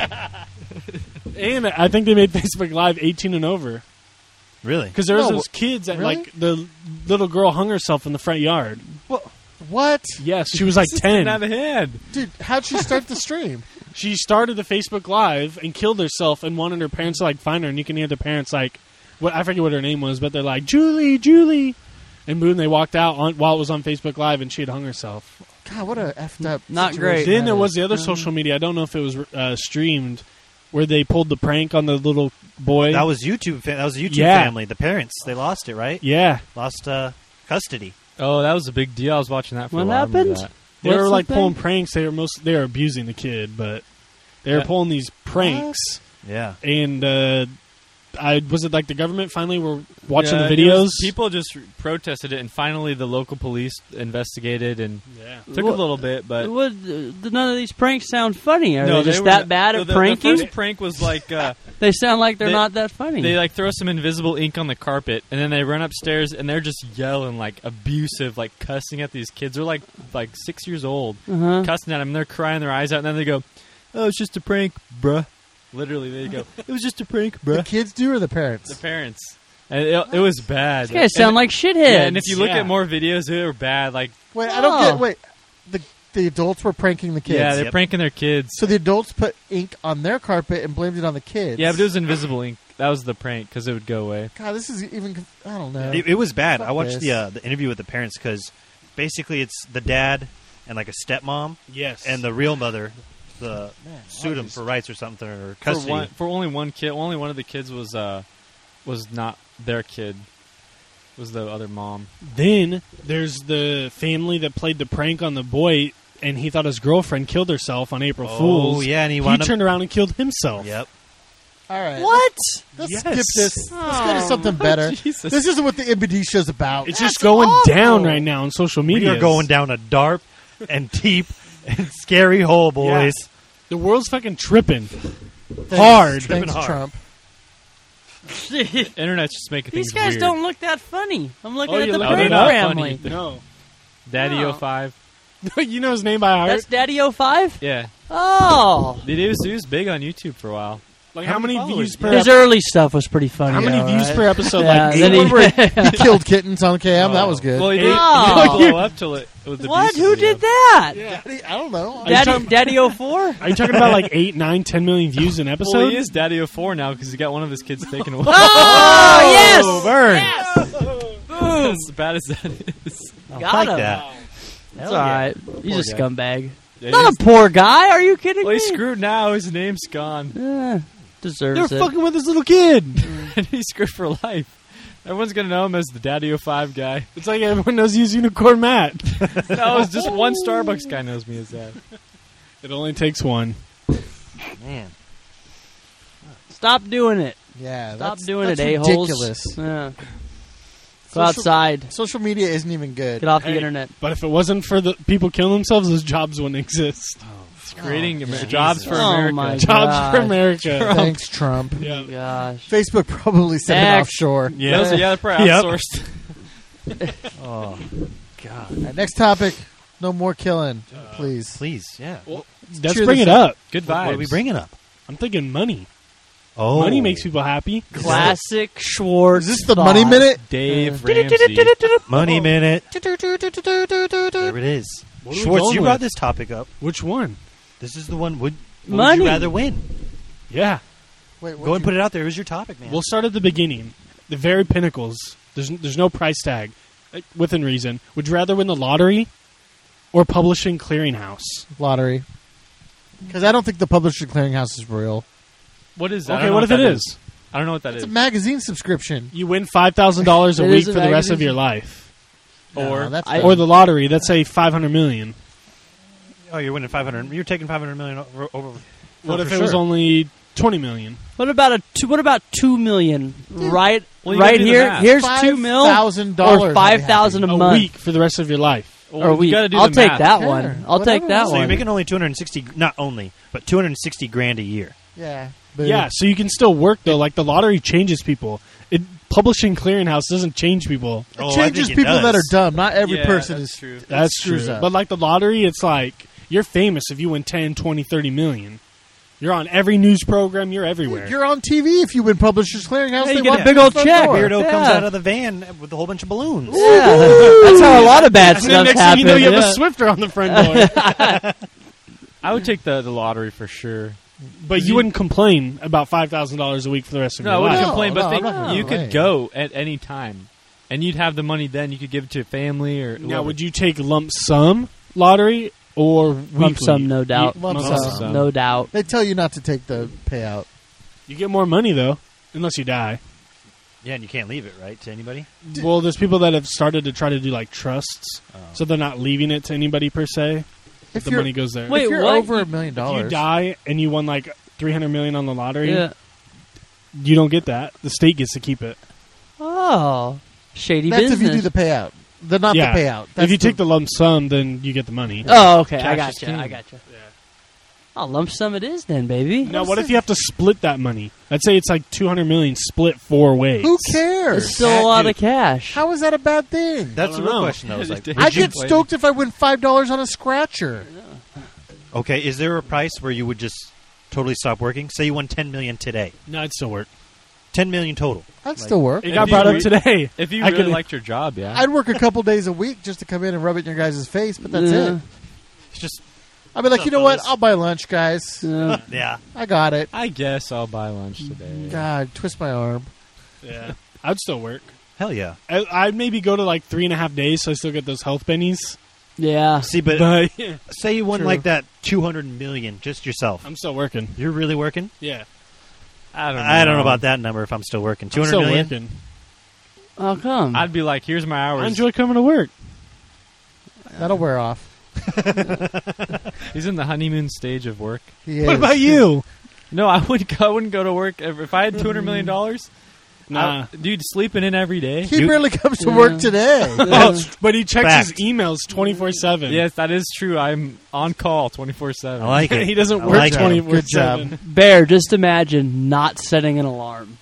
And I think they made Facebook Live 18 and over. Really? Because there was No, those kids that, really? like, the little girl hung herself in the front yard. What? Yes, she was like It's 10. out of hand. Dude, how'd she start the stream? She started the Facebook Live and killed herself and wanted her parents to, like, find her. And you can hear the parents, like, I forget what her name was, but they're like, Julie, Julie. And boom, they walked out while it was on Facebook Live and she had hung herself. God, what a effed up. Not situation great. Then that there was is. the other social media. I don't know if it was streamed, where they pulled the prank on the little boy. That was YouTube. That was a YouTube Yeah. family. The parents, they lost it, right? Yeah. Lost custody. Oh, that was a big deal. I was watching that for What a while. I remember happened? that. They What's were the like thing? pulling pranks. They were abusing the kid, but they were Yeah. pulling these pranks. Yeah. And was it like the government finally were watching Yeah, the it videos? was- people just protested it, and finally the local police investigated, and Yeah. took a little bit, but None of these pranks sound funny. Are no, they just were that not- bad no, at the pranking? first prank was like They sound like they're They- not that funny. they like throw some invisible ink on the carpet, and then they run upstairs, and they're just yelling like abusive, like cussing at these kids. They're like 6 years old, uh-huh. cussing at them. And they're crying their eyes out, and then they go, "Oh, it's just a prank, bruh." Literally, they go, "It was just a prank, The bruh." kids do or the parents? The parents, and it was bad. These guys sound like shitheads. Yeah, and if you look Yeah. at more videos, they were bad. Like, Wait, I don't get. Oh. Wait, the adults were pranking the kids. yeah, they're Yep. pranking their kids. So the adults put ink on their carpet and blamed it on the kids. Yeah, but it was invisible ink. That was the prank because it would go away. God, this is even. I don't know. It was bad. Fuck I watched this. the interview with the parents because basically it's the dad and like a stepmom Yes. and the real mother. Man, Sued him just- for rights or something or custody. For only one kid. Only one of the kids was not their kid. Was the other mom. Then there's the family that played the prank on the boy, and he thought his girlfriend killed herself on April Oh, Fool's. yeah, and he he wound up- turned around and killed himself. Yep. All right. What? Let's Yes. skip this. Let's go to something better. Jesus. This isn't what the MBD show's about. It's just going down right now on social We media. are going down a dark and deep and scary hole, boys. The world's fucking tripping. Thanks- hard. Thanks, hard. Trump. Internet's just making These things guys weird. don't look that funny. I'm looking Oh, at you the look- they're prank not family. funny. No. Daddy No. 05. You know his name by heart? That's Daddy 05? Yeah. Oh. He was big on YouTube for a while. Like How how many many followers? views per His episode? early stuff was pretty funny. How many though, views right? per episode? Yeah, Like then eight? he- He killed kittens on KM. That was good. Well, he Oh. didn't blow up till it was the What? Beast Who video. did that? Daddy, I don't know. you talking- Daddy 04? Are you talking about like 8, 9, 10 million views an episode? Well, he is Daddy 04 now because he got one of his kids taken away. Oh, yes! Burn. As bad as that is. I Got like him. that. It's Hell all yeah. right. He's a Poor guy. scumbag. Yeah, Not a poor guy. Are you kidding well, he's me? screwed now. His name's gone. Deserves They're it. fucking with this little kid. And he's screwed for life. Everyone's going to know him as the Daddy 05 guy. It's like everyone knows he's Unicorn Matt. No, it's just one Starbucks guy knows me as that. It only takes one. Man. Stop doing it. Yeah, Stop that's, doing that's it, a-holes. ridiculous. Yeah. Go Social- outside. Social media isn't even good. Get off the Hey. internet. But if it wasn't for the people killing themselves, those jobs wouldn't exist. Creating Jesus. jobs for Oh, America. my Jobs for gosh. America. Thanks, Trump. Yeah. Gosh. Facebook probably sent it Next. offshore. Yeah. They're probably Yep. outsourced. Oh, God. All right, next topic. No more killing, please. Please, yeah. Let's Cheer bring this it up. up. Good What vibes. are we bringing up? I'm thinking money. Oh, Money makes people happy. Classic Schwartz. Is this the thought. money minute? Dave Ramsey. Money minute. There it is. What are we Schwartz, going you with? brought this topic up. Which one? This is the one. Would Money. you rather win? Yeah. Wait, Go and put it out there. Who's your topic, man? We'll start at the beginning. The very pinnacles. There's no price tag. Within reason. Would you rather win the lottery or publishing clearinghouse? lottery. Because I don't think the Publishing Clearinghouse is real. What is that? I Okay, don't know what if that it is? I don't know what that It's is. a magazine subscription. You win $5,000 a It week is a for the rest of magazine. your life. Or No, that's Or the lottery. That's say $500 million. oh, you're winning 500. You're taking 500 million over. What if for it was sure. only $20 million? What about $2 million? Right, Well, you gotta right do the here. math. Here's $2 million $5,000 or $5,000 a A month week for the rest of your life. or a week. You gotta do I'll the take math. that Sure. one. I'll take Whatever. that So one. you're making only 260, not only, but 260 grand a year. Yeah. Yeah, so you can still work though. Like the lottery changes people. publishing clearinghouse doesn't change people. It Oh, I changes think it people that are does. dumb. Not every Yeah, person that's is true. That's screws true. up. But like the lottery, it's like you're famous if you win 10, 20, 30 million. You're on every news program. You're everywhere. You're on TV if you win Publishers Clearinghouse. Yeah, you they get walk a big in old the front check. door. Weirdo Yeah. comes out of the van with a whole bunch of balloons. Yeah. That's how a lot of bad and then stuff next thing happens. you know, you have yeah. a Swifter on the front door. I would take the lottery for sure. But you wouldn't complain about $5,000 a week for the rest of No, I your wouldn't life. complain, but no, think I'm not gonna you complain. could go at any time, and you'd have the money then. You could give it to a family or Now, whoever. would you take lump sum lottery or weekly? Lump sum, no doubt. Lump sum. No doubt. They tell you not to take the payout. You get more money though, unless you die. Yeah, and you can't leave it, right, to anybody? Well, there's people that have started to try to do like trusts, Oh. so they're not leaving it to anybody per se. If The you're, money goes there. Wait, if you're what? over $1 million, If you die and you won like $300 million on the lottery, Yeah. you don't get that. The state gets to keep it. Oh, shady that's business. if you do the payout. Not Yeah. the payout. If That's you take the lump sum, then you get the money. Oh, okay. I Cash is got you. king. I got you. Oh, lump sum it is then, baby. Now, what if you have to split that money? Let's say it's like $200 million split 4 ways. Who cares? It's still a lot of cash. How is that a bad thing? That's the don't real know. question, though. Is like, Would I would you- get stoked if I win $5 on a scratcher. Okay, is there a price where you would just totally stop working? Say you won $10 million today. No, it'd still work. $10 million total. That'd still work. It If got you brought up re- today. if you I really could- liked your job, yeah. I'd work a couple days a week just to come in and rub it in your guys' face, but that's Yeah. it. It's just, I'd be like, What's you up, know what? fellas? I'll buy lunch, guys. Yeah. yeah. I got it. I guess I'll buy lunch today. God, twist my arm. Yeah, I'd still work. Hell yeah. I'd maybe go to like 3.5 days, so I still get those health bennies. Yeah. See, but But say you won True. like that $200 million just yourself. I'm still working. You're really working? Yeah, I don't know. I don't know about that number if I'm still working. I'm $200 still million? working. How come? I'd be like, here's my hours. I enjoy coming to work. That'll wear off. He's in the honeymoon stage of work. He What is. about you? No, I wouldn't go to work if I had $200 million. Nah. Dude, sleeping in every day. He You- barely comes to work today. Oh, but he checks Fact. his emails 24/7. Yes, that is true. I'm on call 24/7. I like it. he doesn't I work like it. 24/7. Bear, just imagine not setting an alarm.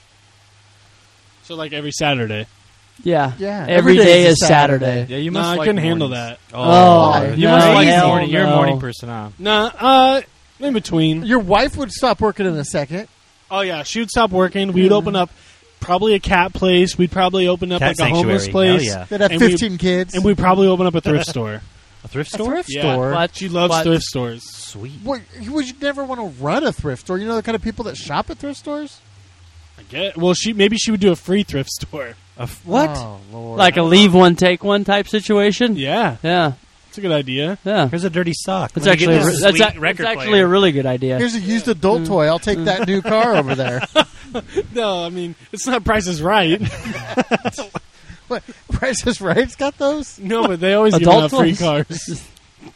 So like every Saturday. Yeah. Yeah, Every day is Saturday. Yeah, you No, must. I like couldn't handle mornings. that. Oh, You no, must like hell morning. You're a no. morning person, huh? Nah, in between. Your wife would stop working in a second. Oh yeah, she would stop working. We would open up probably a cat place. We'd probably open up Cat like a homeless sanctuary. place. Hell yeah. They'd have And we- 15 kids. And we'd probably open up a thrift store. A thrift a store? thrift Yeah. store. But- She loves but- thrift stores. Sweet. What, you would never want to run a thrift store. You know the kind of people that shop at thrift stores? I get. Well, maybe she would do a free thrift store. What? Oh, Lord. Like a leave one, take one type situation? Yeah, Yeah. it's a good idea. Yeah. Here's a dirty sock. It's Let me actually, get this that's sweet a, record it's actually player. a really good idea. Here's a used adult toy. I'll take that new car over there. No, I mean it's not Price is Right. What? Price is Right's got those? No, but they always give Adult out free toys? cars.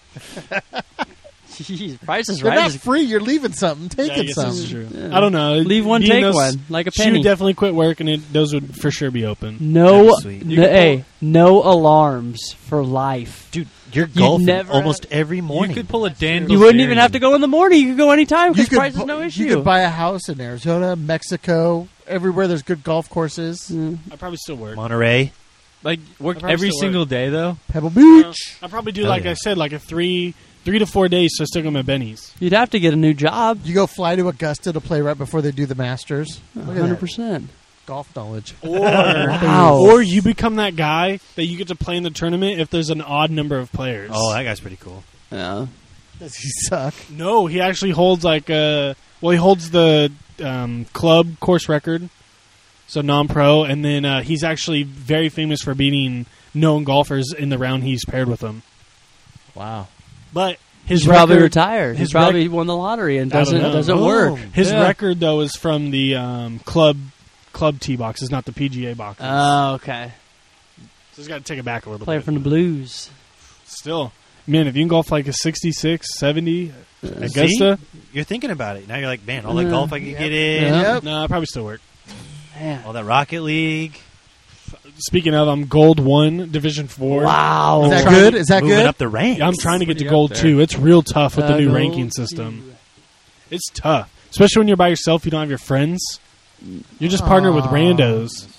Jeez, Price is They're Right. not is- free. You're leaving something, Yeah, I taking guess some. this is true. Yeah. I don't know. Leave one, Being take those- one, like a She penny. would definitely quit work, and those would for sure be open. No, That'd be sweet. You could hey, no alarms for life. Dude, you're golfing never almost have- every morning. You could pull a Dan. You wouldn't even have to go in the morning. You could go anytime because price is no issue. You could buy a house in Arizona, Mexico, everywhere there's good golf courses. I probably still work. Monterey. like work I'd probably every still single day though. Pebble Beach. I probably do Hell like yeah. I said, like a 3 to 4 days. So I still go at Benny's. You'd have to get a new job. You go fly to Augusta to play right before they do the Masters. Look at that. 100%. Golf knowledge. Wow. Or you become that guy that you get to play in the tournament if there's an odd number of players. Oh, that guy's pretty cool. Yeah. Does he suck? No, he actually holds like he holds the club course record, so non-pro, and then he's actually very famous for beating known golfers in the round he's paired with them. Wow. But He's his probably record, retired. his He probably won the lottery and I don't know. doesn't work. his Yeah. record though is from the club tee boxes, not the PGA boxes. Oh, okay. So he's got to take it back a little Player bit. from the Blues. Still, man, if you can golf like a 66, 70, Augusta, You're thinking about it. Now you're like, man, all that Yeah. golf I could get in. Yeah. Yep. no, I probably still work. Man. All that Rocket League. Speaking of, I'm Gold 1, Division 4. Wow. Is that trying good? to- Is that Moving good? up the ranks. Yeah, I'm trying to get to Pretty Gold up there. 2. It's real tough with the new Gold ranking system. It's tough. Especially when you're by yourself, you don't have your friends. You're just partnered with randos.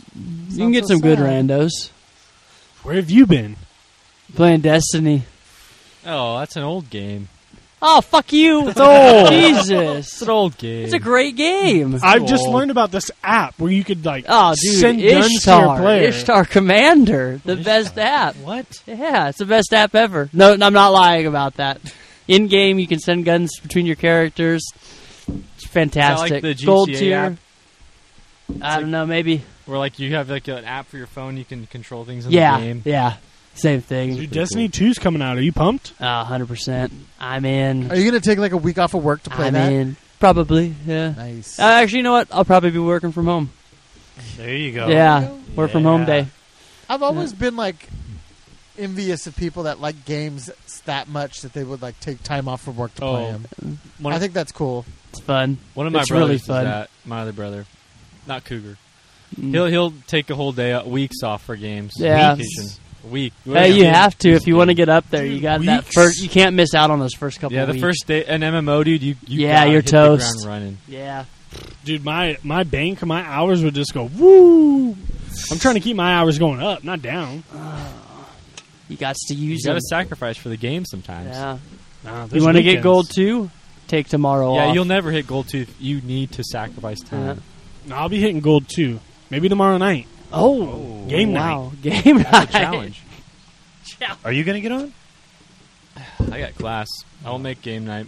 You can get so some good sad. randos. Where have you been? Playing Destiny. Oh, that's an old game. Oh, fuck you. It's old. Jesus. It's an old game. It's a great game. I've just old. learned about this app where you could like Oh, dude, send guns to your Ishtar. player. Ishtar Commander. The best app. What? Yeah, it's the best app ever. No, I'm not lying about that. In-game, you can send guns between your characters. It's fantastic. like the GTA Gold tier. app? I don't know, maybe. Where like you have like an app for your phone, you can control things in Yeah, the game. yeah. Same thing. Dude, Destiny 2's coming out. Are you pumped? 100%. I'm in. Are you going to take like a week off of work to play I'm that? in. Probably, yeah. Nice. Actually, you know what? I'll probably be working from home. There you go. Yeah, work from home Yeah. day. I've always been like envious of people that like games that much that they would like take time off from work to play Oh. them. One I of, think that's cool. It's fun. one of my it's brothers really does fun. that. My other brother, not Cougar. Mm. He'll take a whole day, weeks off for games. Yeah. Vacation. A week. Hey, you have to if you want to get up there. You got that Weeks? first. You can't miss out on those first couple. Yeah, of the weeks. first day, an MMO, dude. You Yeah, gotta you're hit the toast. ground running. Yeah. Dude, my bank, my hours would just go woo. I'm trying to keep my hours going up, not down. You got to You use got to them. sacrifice for the game sometimes. Yeah. Nah, You there's want to get weekends. gold too? Take tomorrow Yeah, off. you'll never hit gold tooth. You need to sacrifice time. Nah, I'll be hitting gold too. Maybe tomorrow night. Oh, Game wow. Game That's night. a challenge. Are you going to get on? I got class. I'll make game night.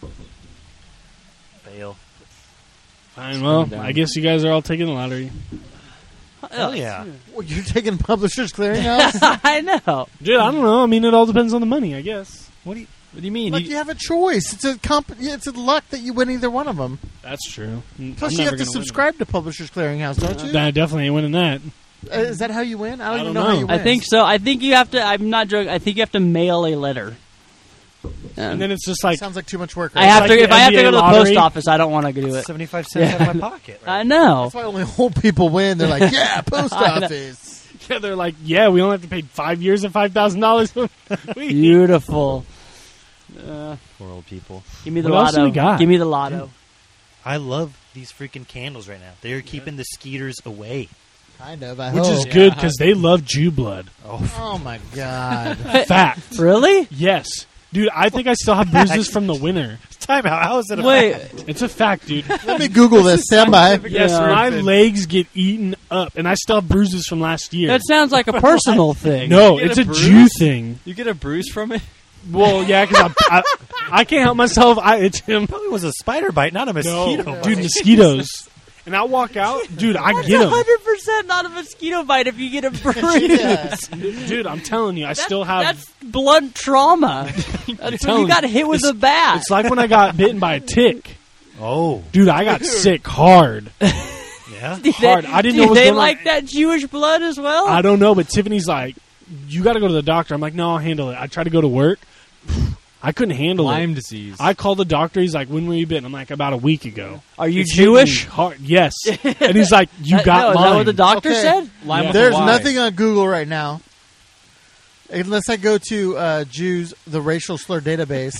Fail. Fine, well, down. I guess you guys are all taking the lottery. Hell yeah. Well, you're taking Publishers Clearinghouse? I know. Dude, I don't know. I mean, it all depends on the money, I guess. What do you mean? Like you have a choice. It's a it's a luck that you win either one of them. That's true. Plus, you have to subscribe to Publishers Clearinghouse, don't you? I definitely ain't winning that. Is that how you win? I don't even don't know how know. you win. I think so. I think you have to. I'm not joking. I think you have to mail a letter. And then it's just like, Sounds like too much work. I Right? have like to. the If I have to NBA go to the lottery. post office, I don't want to do it. 75 cents out of my pocket. Right? I know. That's why only old people win. They're like, yeah, post I know. office. yeah, they're like, yeah, we only have to pay 5 years at $5,000. Beautiful. Poor old people. Give me the What else do lotto. we got? Give me the lotto. I love these freaking candles right now. They're keeping the skeeters away. Kind of. I Which is hope. good because they love Jew blood. Oh my god. Fact. Really? Yes. Dude, I think I still have bruises from the winter. Time out. How is it a Wait. fact? It's a fact, dude. Let me Google this. Stand by. Yes, Yeah. my legs get eaten up, and I still have bruises from last year. That sounds like a personal thing. No, You get it's a a bruise? Jew thing. You get a bruise from it? Well, yeah, because I can't help myself. It's him. Probably was a spider bite, not a mosquito No, bite. dude, mosquitoes. And I walk out, dude, I get them. 100% not a mosquito bite if you get a bruise. Yeah. Dude, I'm telling you, I still have. That's blunt trauma. That's when telling you got you, hit with it's- a bat. It's like when I got bitten by a tick. Oh, Dude, I got sick hard. yeah. Hard. I didn't do know what was they going on. like that Jewish blood as well? I don't know, but Tiffany's like, you got to go to the doctor. I'm like, no, I'll handle it. I try to go to work. I couldn't handle Lyme it. disease. I called the doctor. He's like, when were you bitten? I'm like, about a week ago. Are you It's hit Jewish? me hard. Yes. And he's like, you No, got is Lyme. that what the doctor Okay. said? Lyme Yeah. with a There's Y. nothing on Google right now. Unless I go to Jews, the racial slur database.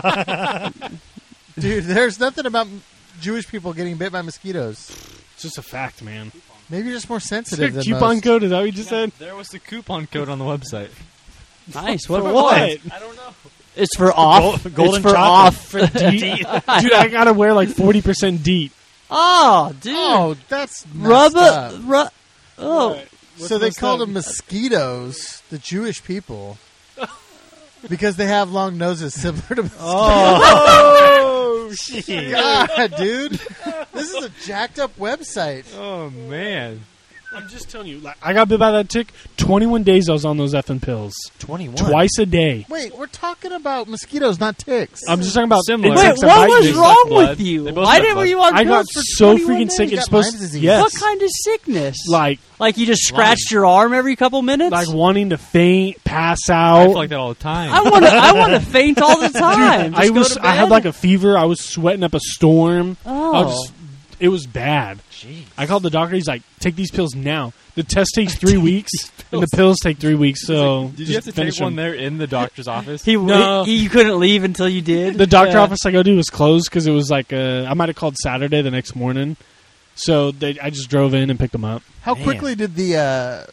Dude, there's nothing about Jewish people getting bit by mosquitoes. It's just a fact, man. Maybe you're just more Is sensitive there a than coupon most. code? Is that what you just said? There was the coupon code on the website. Nice. What For was what? it? It's for off. golden it's for chocolate. off. Dude, I gotta wear like 40% DEET. Oh, dude. Oh, that's messed Rub up. it. Oh, So they called them mosquitoes, the Jewish people, because they have long noses similar to mosquitoes. Oh, shit. God, dude. This is a jacked up website. Oh, man. I'm just telling you, like, I got bit by that tick. 21 days I was on those effing pills. 21. Twice a day. Wait, we're talking about mosquitoes, not ticks. I'm just talking about Similar. insects wait, that what bite was me. suck wrong blood. with you? They both Why suck didn't blood. you on I got pills for so 21 freaking sick. days? It's got supposed Lyme disease. yes, What kind of sickness? like you just scratched your arm every couple minutes? wanting to faint, pass I out. feel like that all the time. I want to faint all the time. Just go to I had bed. like a fever. I was sweating up a storm. Oh. It was bad. Jeez. I called the doctor. He's like, take these pills now. The test takes 3 weeks, and the pills take 3 weeks. So Did you just have to finish take one them. there in the doctor's office? No. You couldn't leave until you did. The doctor Yeah. office I go to was closed because it was like I might have called Saturday the next morning. So I just drove in and picked them up. How Man. quickly did the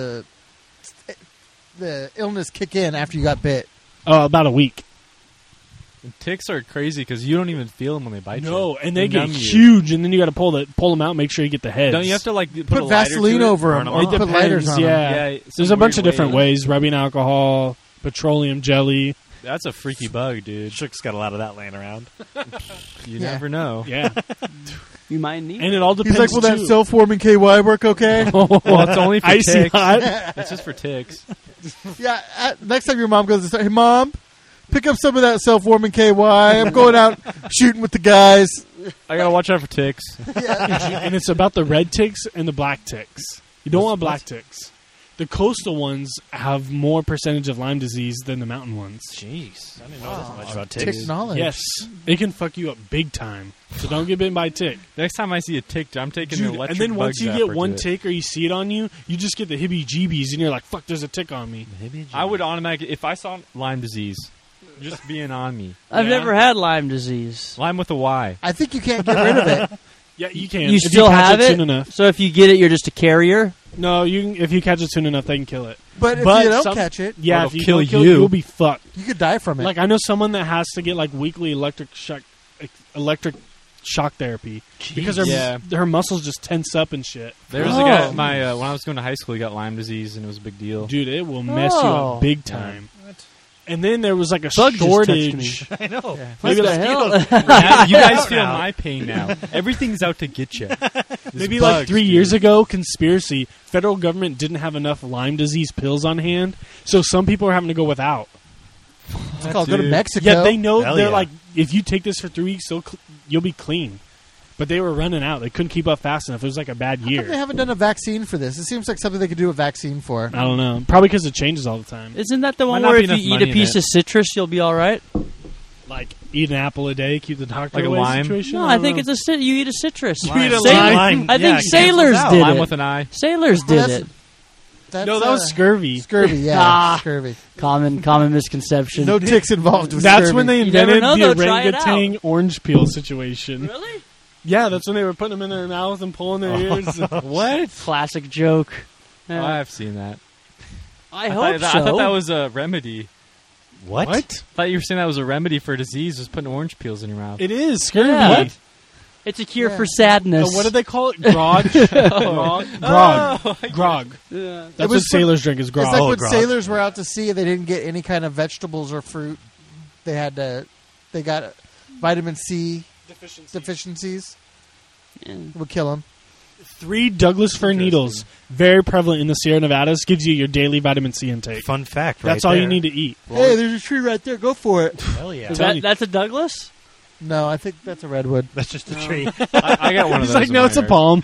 illness kick in after you got bit? About a week. And ticks are crazy because you don't even feel them when they bite you. No, and they get numb you. huge, and then you got to pull them out, make sure you get the heads. Don't you have to like put a Put lighter Vaseline to it? over them, Burn 'em or off. put Depends, lighters on them. yeah. Yeah, There's some a bunch of weird different way. ways. Rubbing alcohol, petroleum jelly. That's a freaky bug, dude. Shook's got a lot of that laying around. You Yeah. never know. Yeah. You might need And it all He's depends, like, will that too. self-warming KY work okay? Well, it's only for Icy ticks. hot. It's just for ticks. Yeah, next time your mom goes, hey, Mom, pick up some of that self-warming KY. I'm going out shooting with the guys. I gotta watch out for ticks. And it's about the red ticks and the black ticks. You don't want black ticks. The coastal ones have more percentage of Lyme disease than the mountain ones. Jeez, I didn't know this much about ticks. Tick knowledge. Yes. It can fuck you up big time. So don't get bitten by a tick. Next time I see a tick, I'm taking Dude, the electric and then once bug you zapper get one to it. tick or you see it on you, you just get the heebie-jeebies and you're like, fuck, there's a tick on me. I would automatically, if I saw Lyme disease, just being on me. I've Yeah. never had Lyme disease. Lyme with a Y. I think you can't get rid of it. Yeah, you can. You If still catch have it it? soon enough. So if you get it, you're just a carrier? No, you can, if you catch it soon enough, they can kill it. But if But you don't some- catch it, Yeah, Well, if you it'll don't kill kill it, you. you'll be fucked. you could die from it. Like I know someone that has to get like weekly electric shock therapy because Yeah. her muscles just tense up and shit. There was a guy, when I was going to high school, he got Lyme disease, and it was a big deal. Dude, it will mess you Oh. up big time. And then there was like a Bug just shortage. I know. What Maybe the like, hell? Now, you guys Out feel now. my pain now. Everything's out to get you. maybe like 3 years ago, conspiracy, federal government didn't have enough Lyme disease pills on hand, so some people are having to go without. it's called go to dude. Mexico. Yeah, they know. Hell They're yeah. like, if you take this for 3 weeks, you'll be clean. But they were running out. They couldn't keep up fast enough. It was like a bad How come they year. haven't done a vaccine for this? It seems like something they could do a vaccine for. I don't know. Probably because it changes all the time. Isn't that the one Might not where be if you enough eat money a in piece it. of citrus, you'll be all right? Like, eat an apple a day, keep the doctor Like a away lime? situation? No, I think it's you eat a citrus. You eat a Sailor- lime. I think Yeah, it sailors cancels out. did Lyme it. with an eye. Sailors did that's- it. That's, No, that was scurvy. Scurvy, yeah. Ah. Scurvy. Common misconception. No ticks involved with That's scurvy. when they You never invented know, the though. Try it out. orangutan orange peel situation. Really? Yeah, that's when they were putting them in their mouth and pulling their ears. What? Classic joke. Oh, Yeah. I've seen that. I thought, hope I so. thought that was a remedy. What? I thought you were saying that was a remedy for a disease, was putting orange peels in your mouth. It is scurvy. Yeah. What? It's a cure Yeah. for sadness. What did they call it? Grog? Grog? Grog. Yeah. That's what was for- sailors drink is grog. It's like Oh, when grog. sailors were out to sea and they didn't get any kind of vegetables or fruit. They got vitamin C deficiencies. Yeah. It would kill them. 3 Douglas fir needles, very prevalent in the Sierra Nevadas, gives you your daily vitamin C intake. Fun fact, right That's all you there. need to eat. Hey, there's a tree right there. Go for it. Hell yeah. Is telling you. that's a Douglas? No, I think that's a redwood. That's just a tree. I got one of He's those. like, in no, my it's a yard. palm.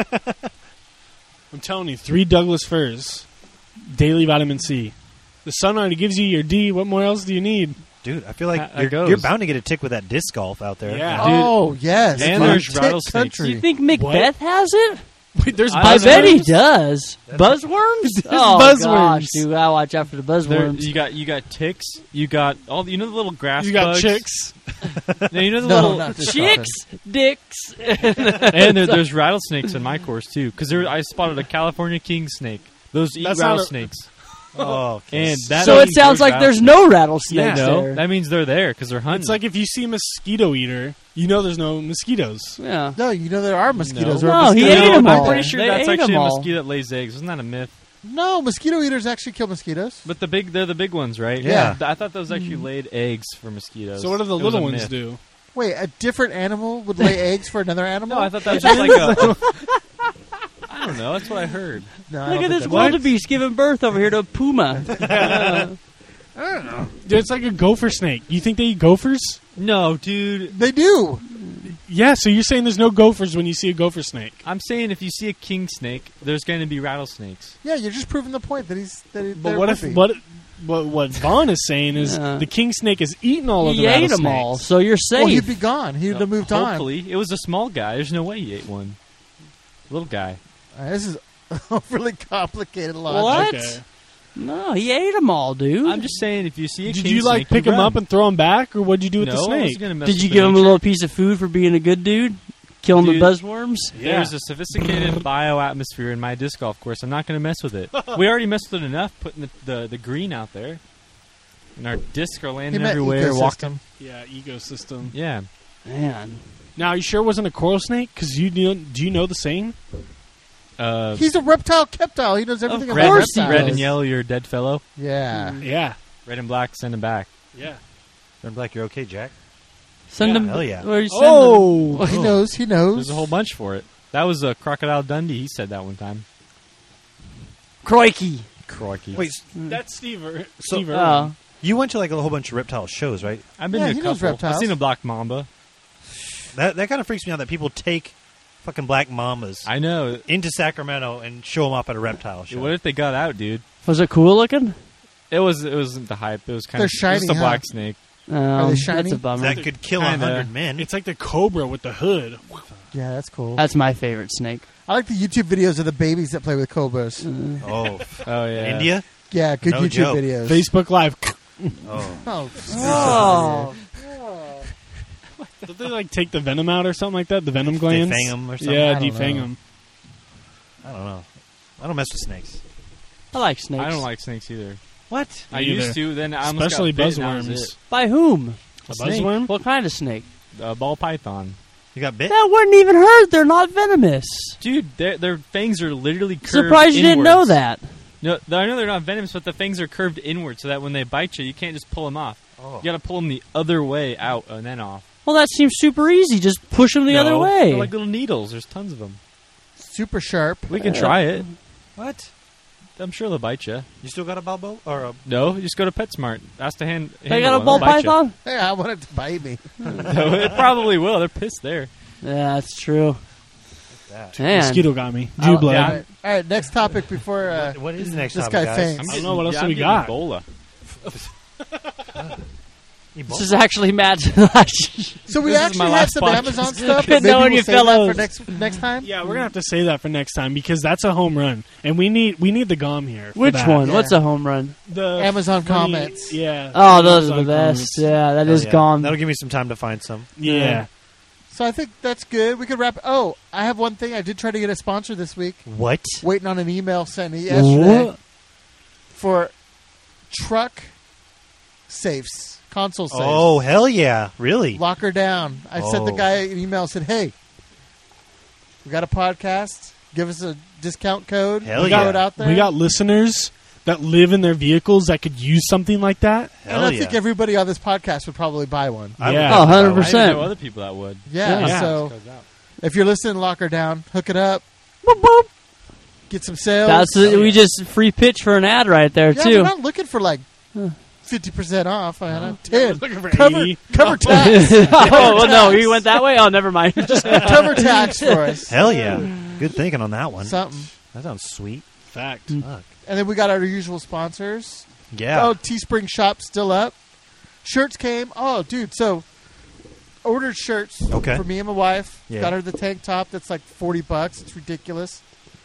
I'm telling you, 3 Douglas firs, daily vitamin C. The sun already gives you your D. What more else do you need? Dude, I feel like That you're, goes. you're bound to get a tick with that disc golf out there. Yeah. Oh, yes. And Fun there's tick rattlesnakes. country. Do you think Macbeth has it? Wait, there's I I bet he buzzworms? does. Buzzworms? Oh, buzzworms. gosh, dude, I watch out for the There, buzzworms. you got ticks. You got all the, the little grass. You got bugs. chicks. No, you know the No, little not this Chicks, dicks. and there's rattlesnakes in my course too. Because I spotted a California king snake. Those eat That's not a- rattlesnakes. Oh, okay. And that So it means sounds like there's no rattlesnakes no. there. That means they're there because they're hunting. It's like if you see a mosquito eater, you know there's no mosquitoes. Yeah. No, you know there are mosquitoes. No. There are No, he mosquito ate eaters. them I'm all. pretty sure They that's ate actually a them all. mosquito that lays eggs. Isn't that a myth? No, mosquito eaters actually kill mosquitoes. But they're the big ones, right? Yeah. I thought those actually laid eggs for mosquitoes. So what do the It was little a ones myth. do? Wait, a different animal would lay eggs for another animal? No, I thought that was just like a. I don't know. That's what I heard. No, I Look don't at think this that's right. wildebeest giving birth over here to a puma. Dude, it's like a gopher snake. You think they eat gophers? No, dude. They do. Yeah, so you're saying there's no gophers when you see a gopher snake. I'm saying if you see a king snake, there's going to be rattlesnakes. Yeah, you're just proving the point that he's. That But what if what Vaughn is saying is Yeah. the king snake has eaten all of the He ate rattlesnakes. them all, so you're safe. Well, he'd be gone. He'd have moved on. Hopefully, it was a small guy. There's no way he ate one. Little guy. This is overly complicated logic. What? Okay. No, he ate them all, dude. I'm just saying, if you see a Did king you like snake, pick him run. up and throw him back, or what'd you do with no, the I snake? was gonna mess Did with you the give him a nature. little piece of food for being a good dude? killing Dude. the buzzworms. There's a sophisticated bioatmosphere in my disc golf course. I'm not going to mess with it. We already messed with it enough putting the green out there. And our discs are He landing meant everywhere. ecosystem. Yeah, ecosystem. Yeah. Man, Now, you sure it wasn't a coral snake? Because do you know the saying? He's a reptile keptile. He knows everything Of about course he reptiles. Red and yellow, you're a dead fellow. Yeah. Yeah. Red and black, send him back. Yeah. Red and black, you're okay, Jack? send Yeah, them. hell yeah. Where you send them? Oh! He knows. He knows. There's a whole bunch for it. That was Crocodile Dundee. He said that one time. Crikey. Crikey. Wait, That's Steve. So- Steve Oh, Irwin. you went to like a whole bunch of reptile shows, right? I've been Yeah, to he a knows couple. reptiles. I've seen a black mamba. That kind of freaks me out that people take fucking black mambas I know. into Sacramento and show them off at a reptile show. What if they got out, dude? was it cool looking? It wasn't the hype. It was kind They're of shiny, just a huh? black snake. Are they shiny? That's a bummer. that could kill Kinda. 100 men. It's like the cobra with the hood. Yeah, that's cool. That's my favorite snake. I like the YouTube videos of the babies that play with cobras. Oh, Oh yeah. India? Yeah, good No YouTube joke. videos. Facebook Live. Oh. Oh, Oh, Don't they like take the venom out or something like that? The venom glands? Defang 'em or something? Yeah, I don't defang know. them. I don't know. I don't mess with snakes. I like snakes. I don't like snakes either. What? I Me either. used to. Then I almost Especially got bit, and that was buzzworms. By whom? A Snake. buzzworm? What kind of snake? it. Ball python. You got bit? That wouldn't even hurt. They're not venomous. Dude, their fangs are literally curved Surprised you didn't know inwards. that. No, I know they're not venomous, but the fangs are curved inward, so that when they bite you, you can't just pull them off. Oh. You got to pull them the other way out and then off. Well, that seems super easy. Just push them the other No, way. They're like little needles. There's tons of them. super sharp. We can try it. What? I'm sure they'll bite you. You still got a Balbo? Or a... No, you just go to PetSmart. Ask the hand. They got a ball python? Hey, I want it to bite me. No, it probably will. They're pissed there. Yeah, that's true. That? Man. Mosquito got me. I'll- Jew blood. Yeah. All right, next topic before. What is the next this topic, guy guys? thinks. I don't know what else I'm we getting got. Ebola. This is actually Matt's. So we This is actually my have last some podcast. Amazon stuff. Good Maybe knowing we'll you save that fellows. for next time. Yeah, we're gonna have to say that for next time because that's a home run, and we need the GOM here. for Which that. one? Yeah. What's a home run? The Amazon funny- comments. Yeah. Oh, those are Amazon the best. comments. Yeah, that Hell is yeah. gone. That'll give me some time to find some. Yeah. So I think that's good. We could wrap. Oh, I have one thing. I did try to get a sponsor this week. What? Waiting on an email sent me yesterday What? for truck safes, console safes. Oh, hell yeah. Really? Lock her down. I sent the Oh. guy an email and said, hey, we got a podcast. Give us a discount code. Hell we yeah. got it out there. We got listeners that live in their vehicles that could use something like that. Hell and I yeah. think everybody on this podcast would probably buy one. I would Yeah. love Oh, that 100%. one. I know other people that would. Yeah, Yeah. so Goes out. if you're listening, lock her down. Hook it up. Get some sales. That's we just free pitch for an ad right there yeah, too. we're not looking for like 50% off. I had 10. Looking for Cover, 80. cover tax. Oh well, no, you went that way. Oh, never mind. cover tax for us. Hell yeah. Good thinking on that one. Something. That sounds sweet. Fact. Fuck. And then we got our usual sponsors. Yeah. Oh, Teespring shop still up. Shirts came. Oh, dude. So ordered shirts Okay. for me and my wife. Yeah. Got her the tank top that's like $40. It's ridiculous.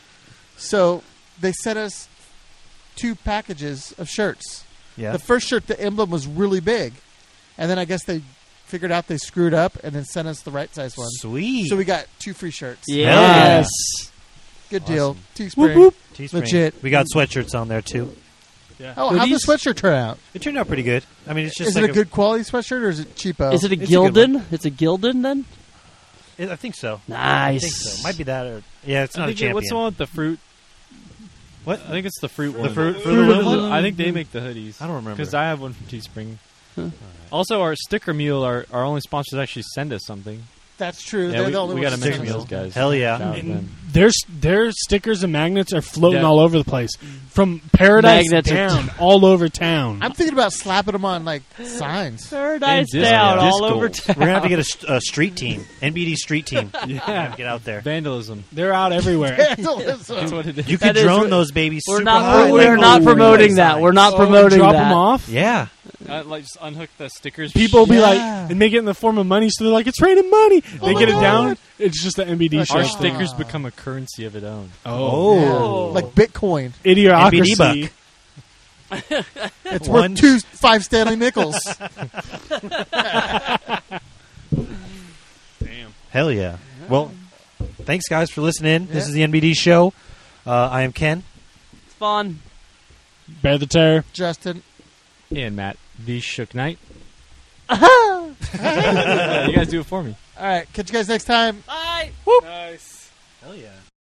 So they sent us 2 packages of shirts. Yeah. The first shirt, the emblem was really big. And then I guess they figured out they screwed up and then sent us the right size one. Sweet. So we got 2 free shirts. Yes. Good deal. Awesome. Teespring. Whoop, whoop. Teespring. legit. We got sweatshirts on there too. Oh, how'd the Hoodies? sweatshirt turn out? It turned out pretty good. I mean, it's just Is like it a good quality sweatshirt or is it cheapo? Is it a It's a good Gildan? It's a Gildan then. I think so. Nice. I think so. Might be that or yeah. It's I not a think champion. what's the one with the fruit? What? I think it's the fruit one. The fruit Fruit Fruit Loom? Loom? I think they make the hoodies. I don't remember. Because I have one from Teespring. Also, our sticker mule, our only sponsors actually send us something. That's true. Yeah, They're we the only got ones to that mention send those us. guys. Hell yeah. Shout out to them. Their stickers and magnets are floating Yeah. all over the place, from Paradise Magnets are down, all over town. I'm thinking about slapping them on like signs. Paradise And disc- down disc all over gold. town. We're gonna have to get a street team, NBD street team. Yeah. Get out there. Vandalism. They're out everywhere. That's Vandalism. what it is. You could That is drone what- those babies. We're super not. high, We're like not those promoting signs. that. We're not Oh, promoting drop that. them off. Yeah. Like just unhook the stickers. People will be Yeah. like, and make it in the form of money, so they're like, it's raining money. They my get it God. down. It's just the NBD Our Our shirt. stickers become a currency of its own. Oh. Yeah. Like Bitcoin. Idiocracy. NBD It's One- worth 5 Stanley nickels. Hell yeah. Well, thanks, guys, for listening. This is the NBD show. I am Ken. It's fun. Bear the Terror. Justin. And Matt, the Shook Knight. You guys do it for me. All right. Catch you guys next time. Bye. Nice. Hell yeah.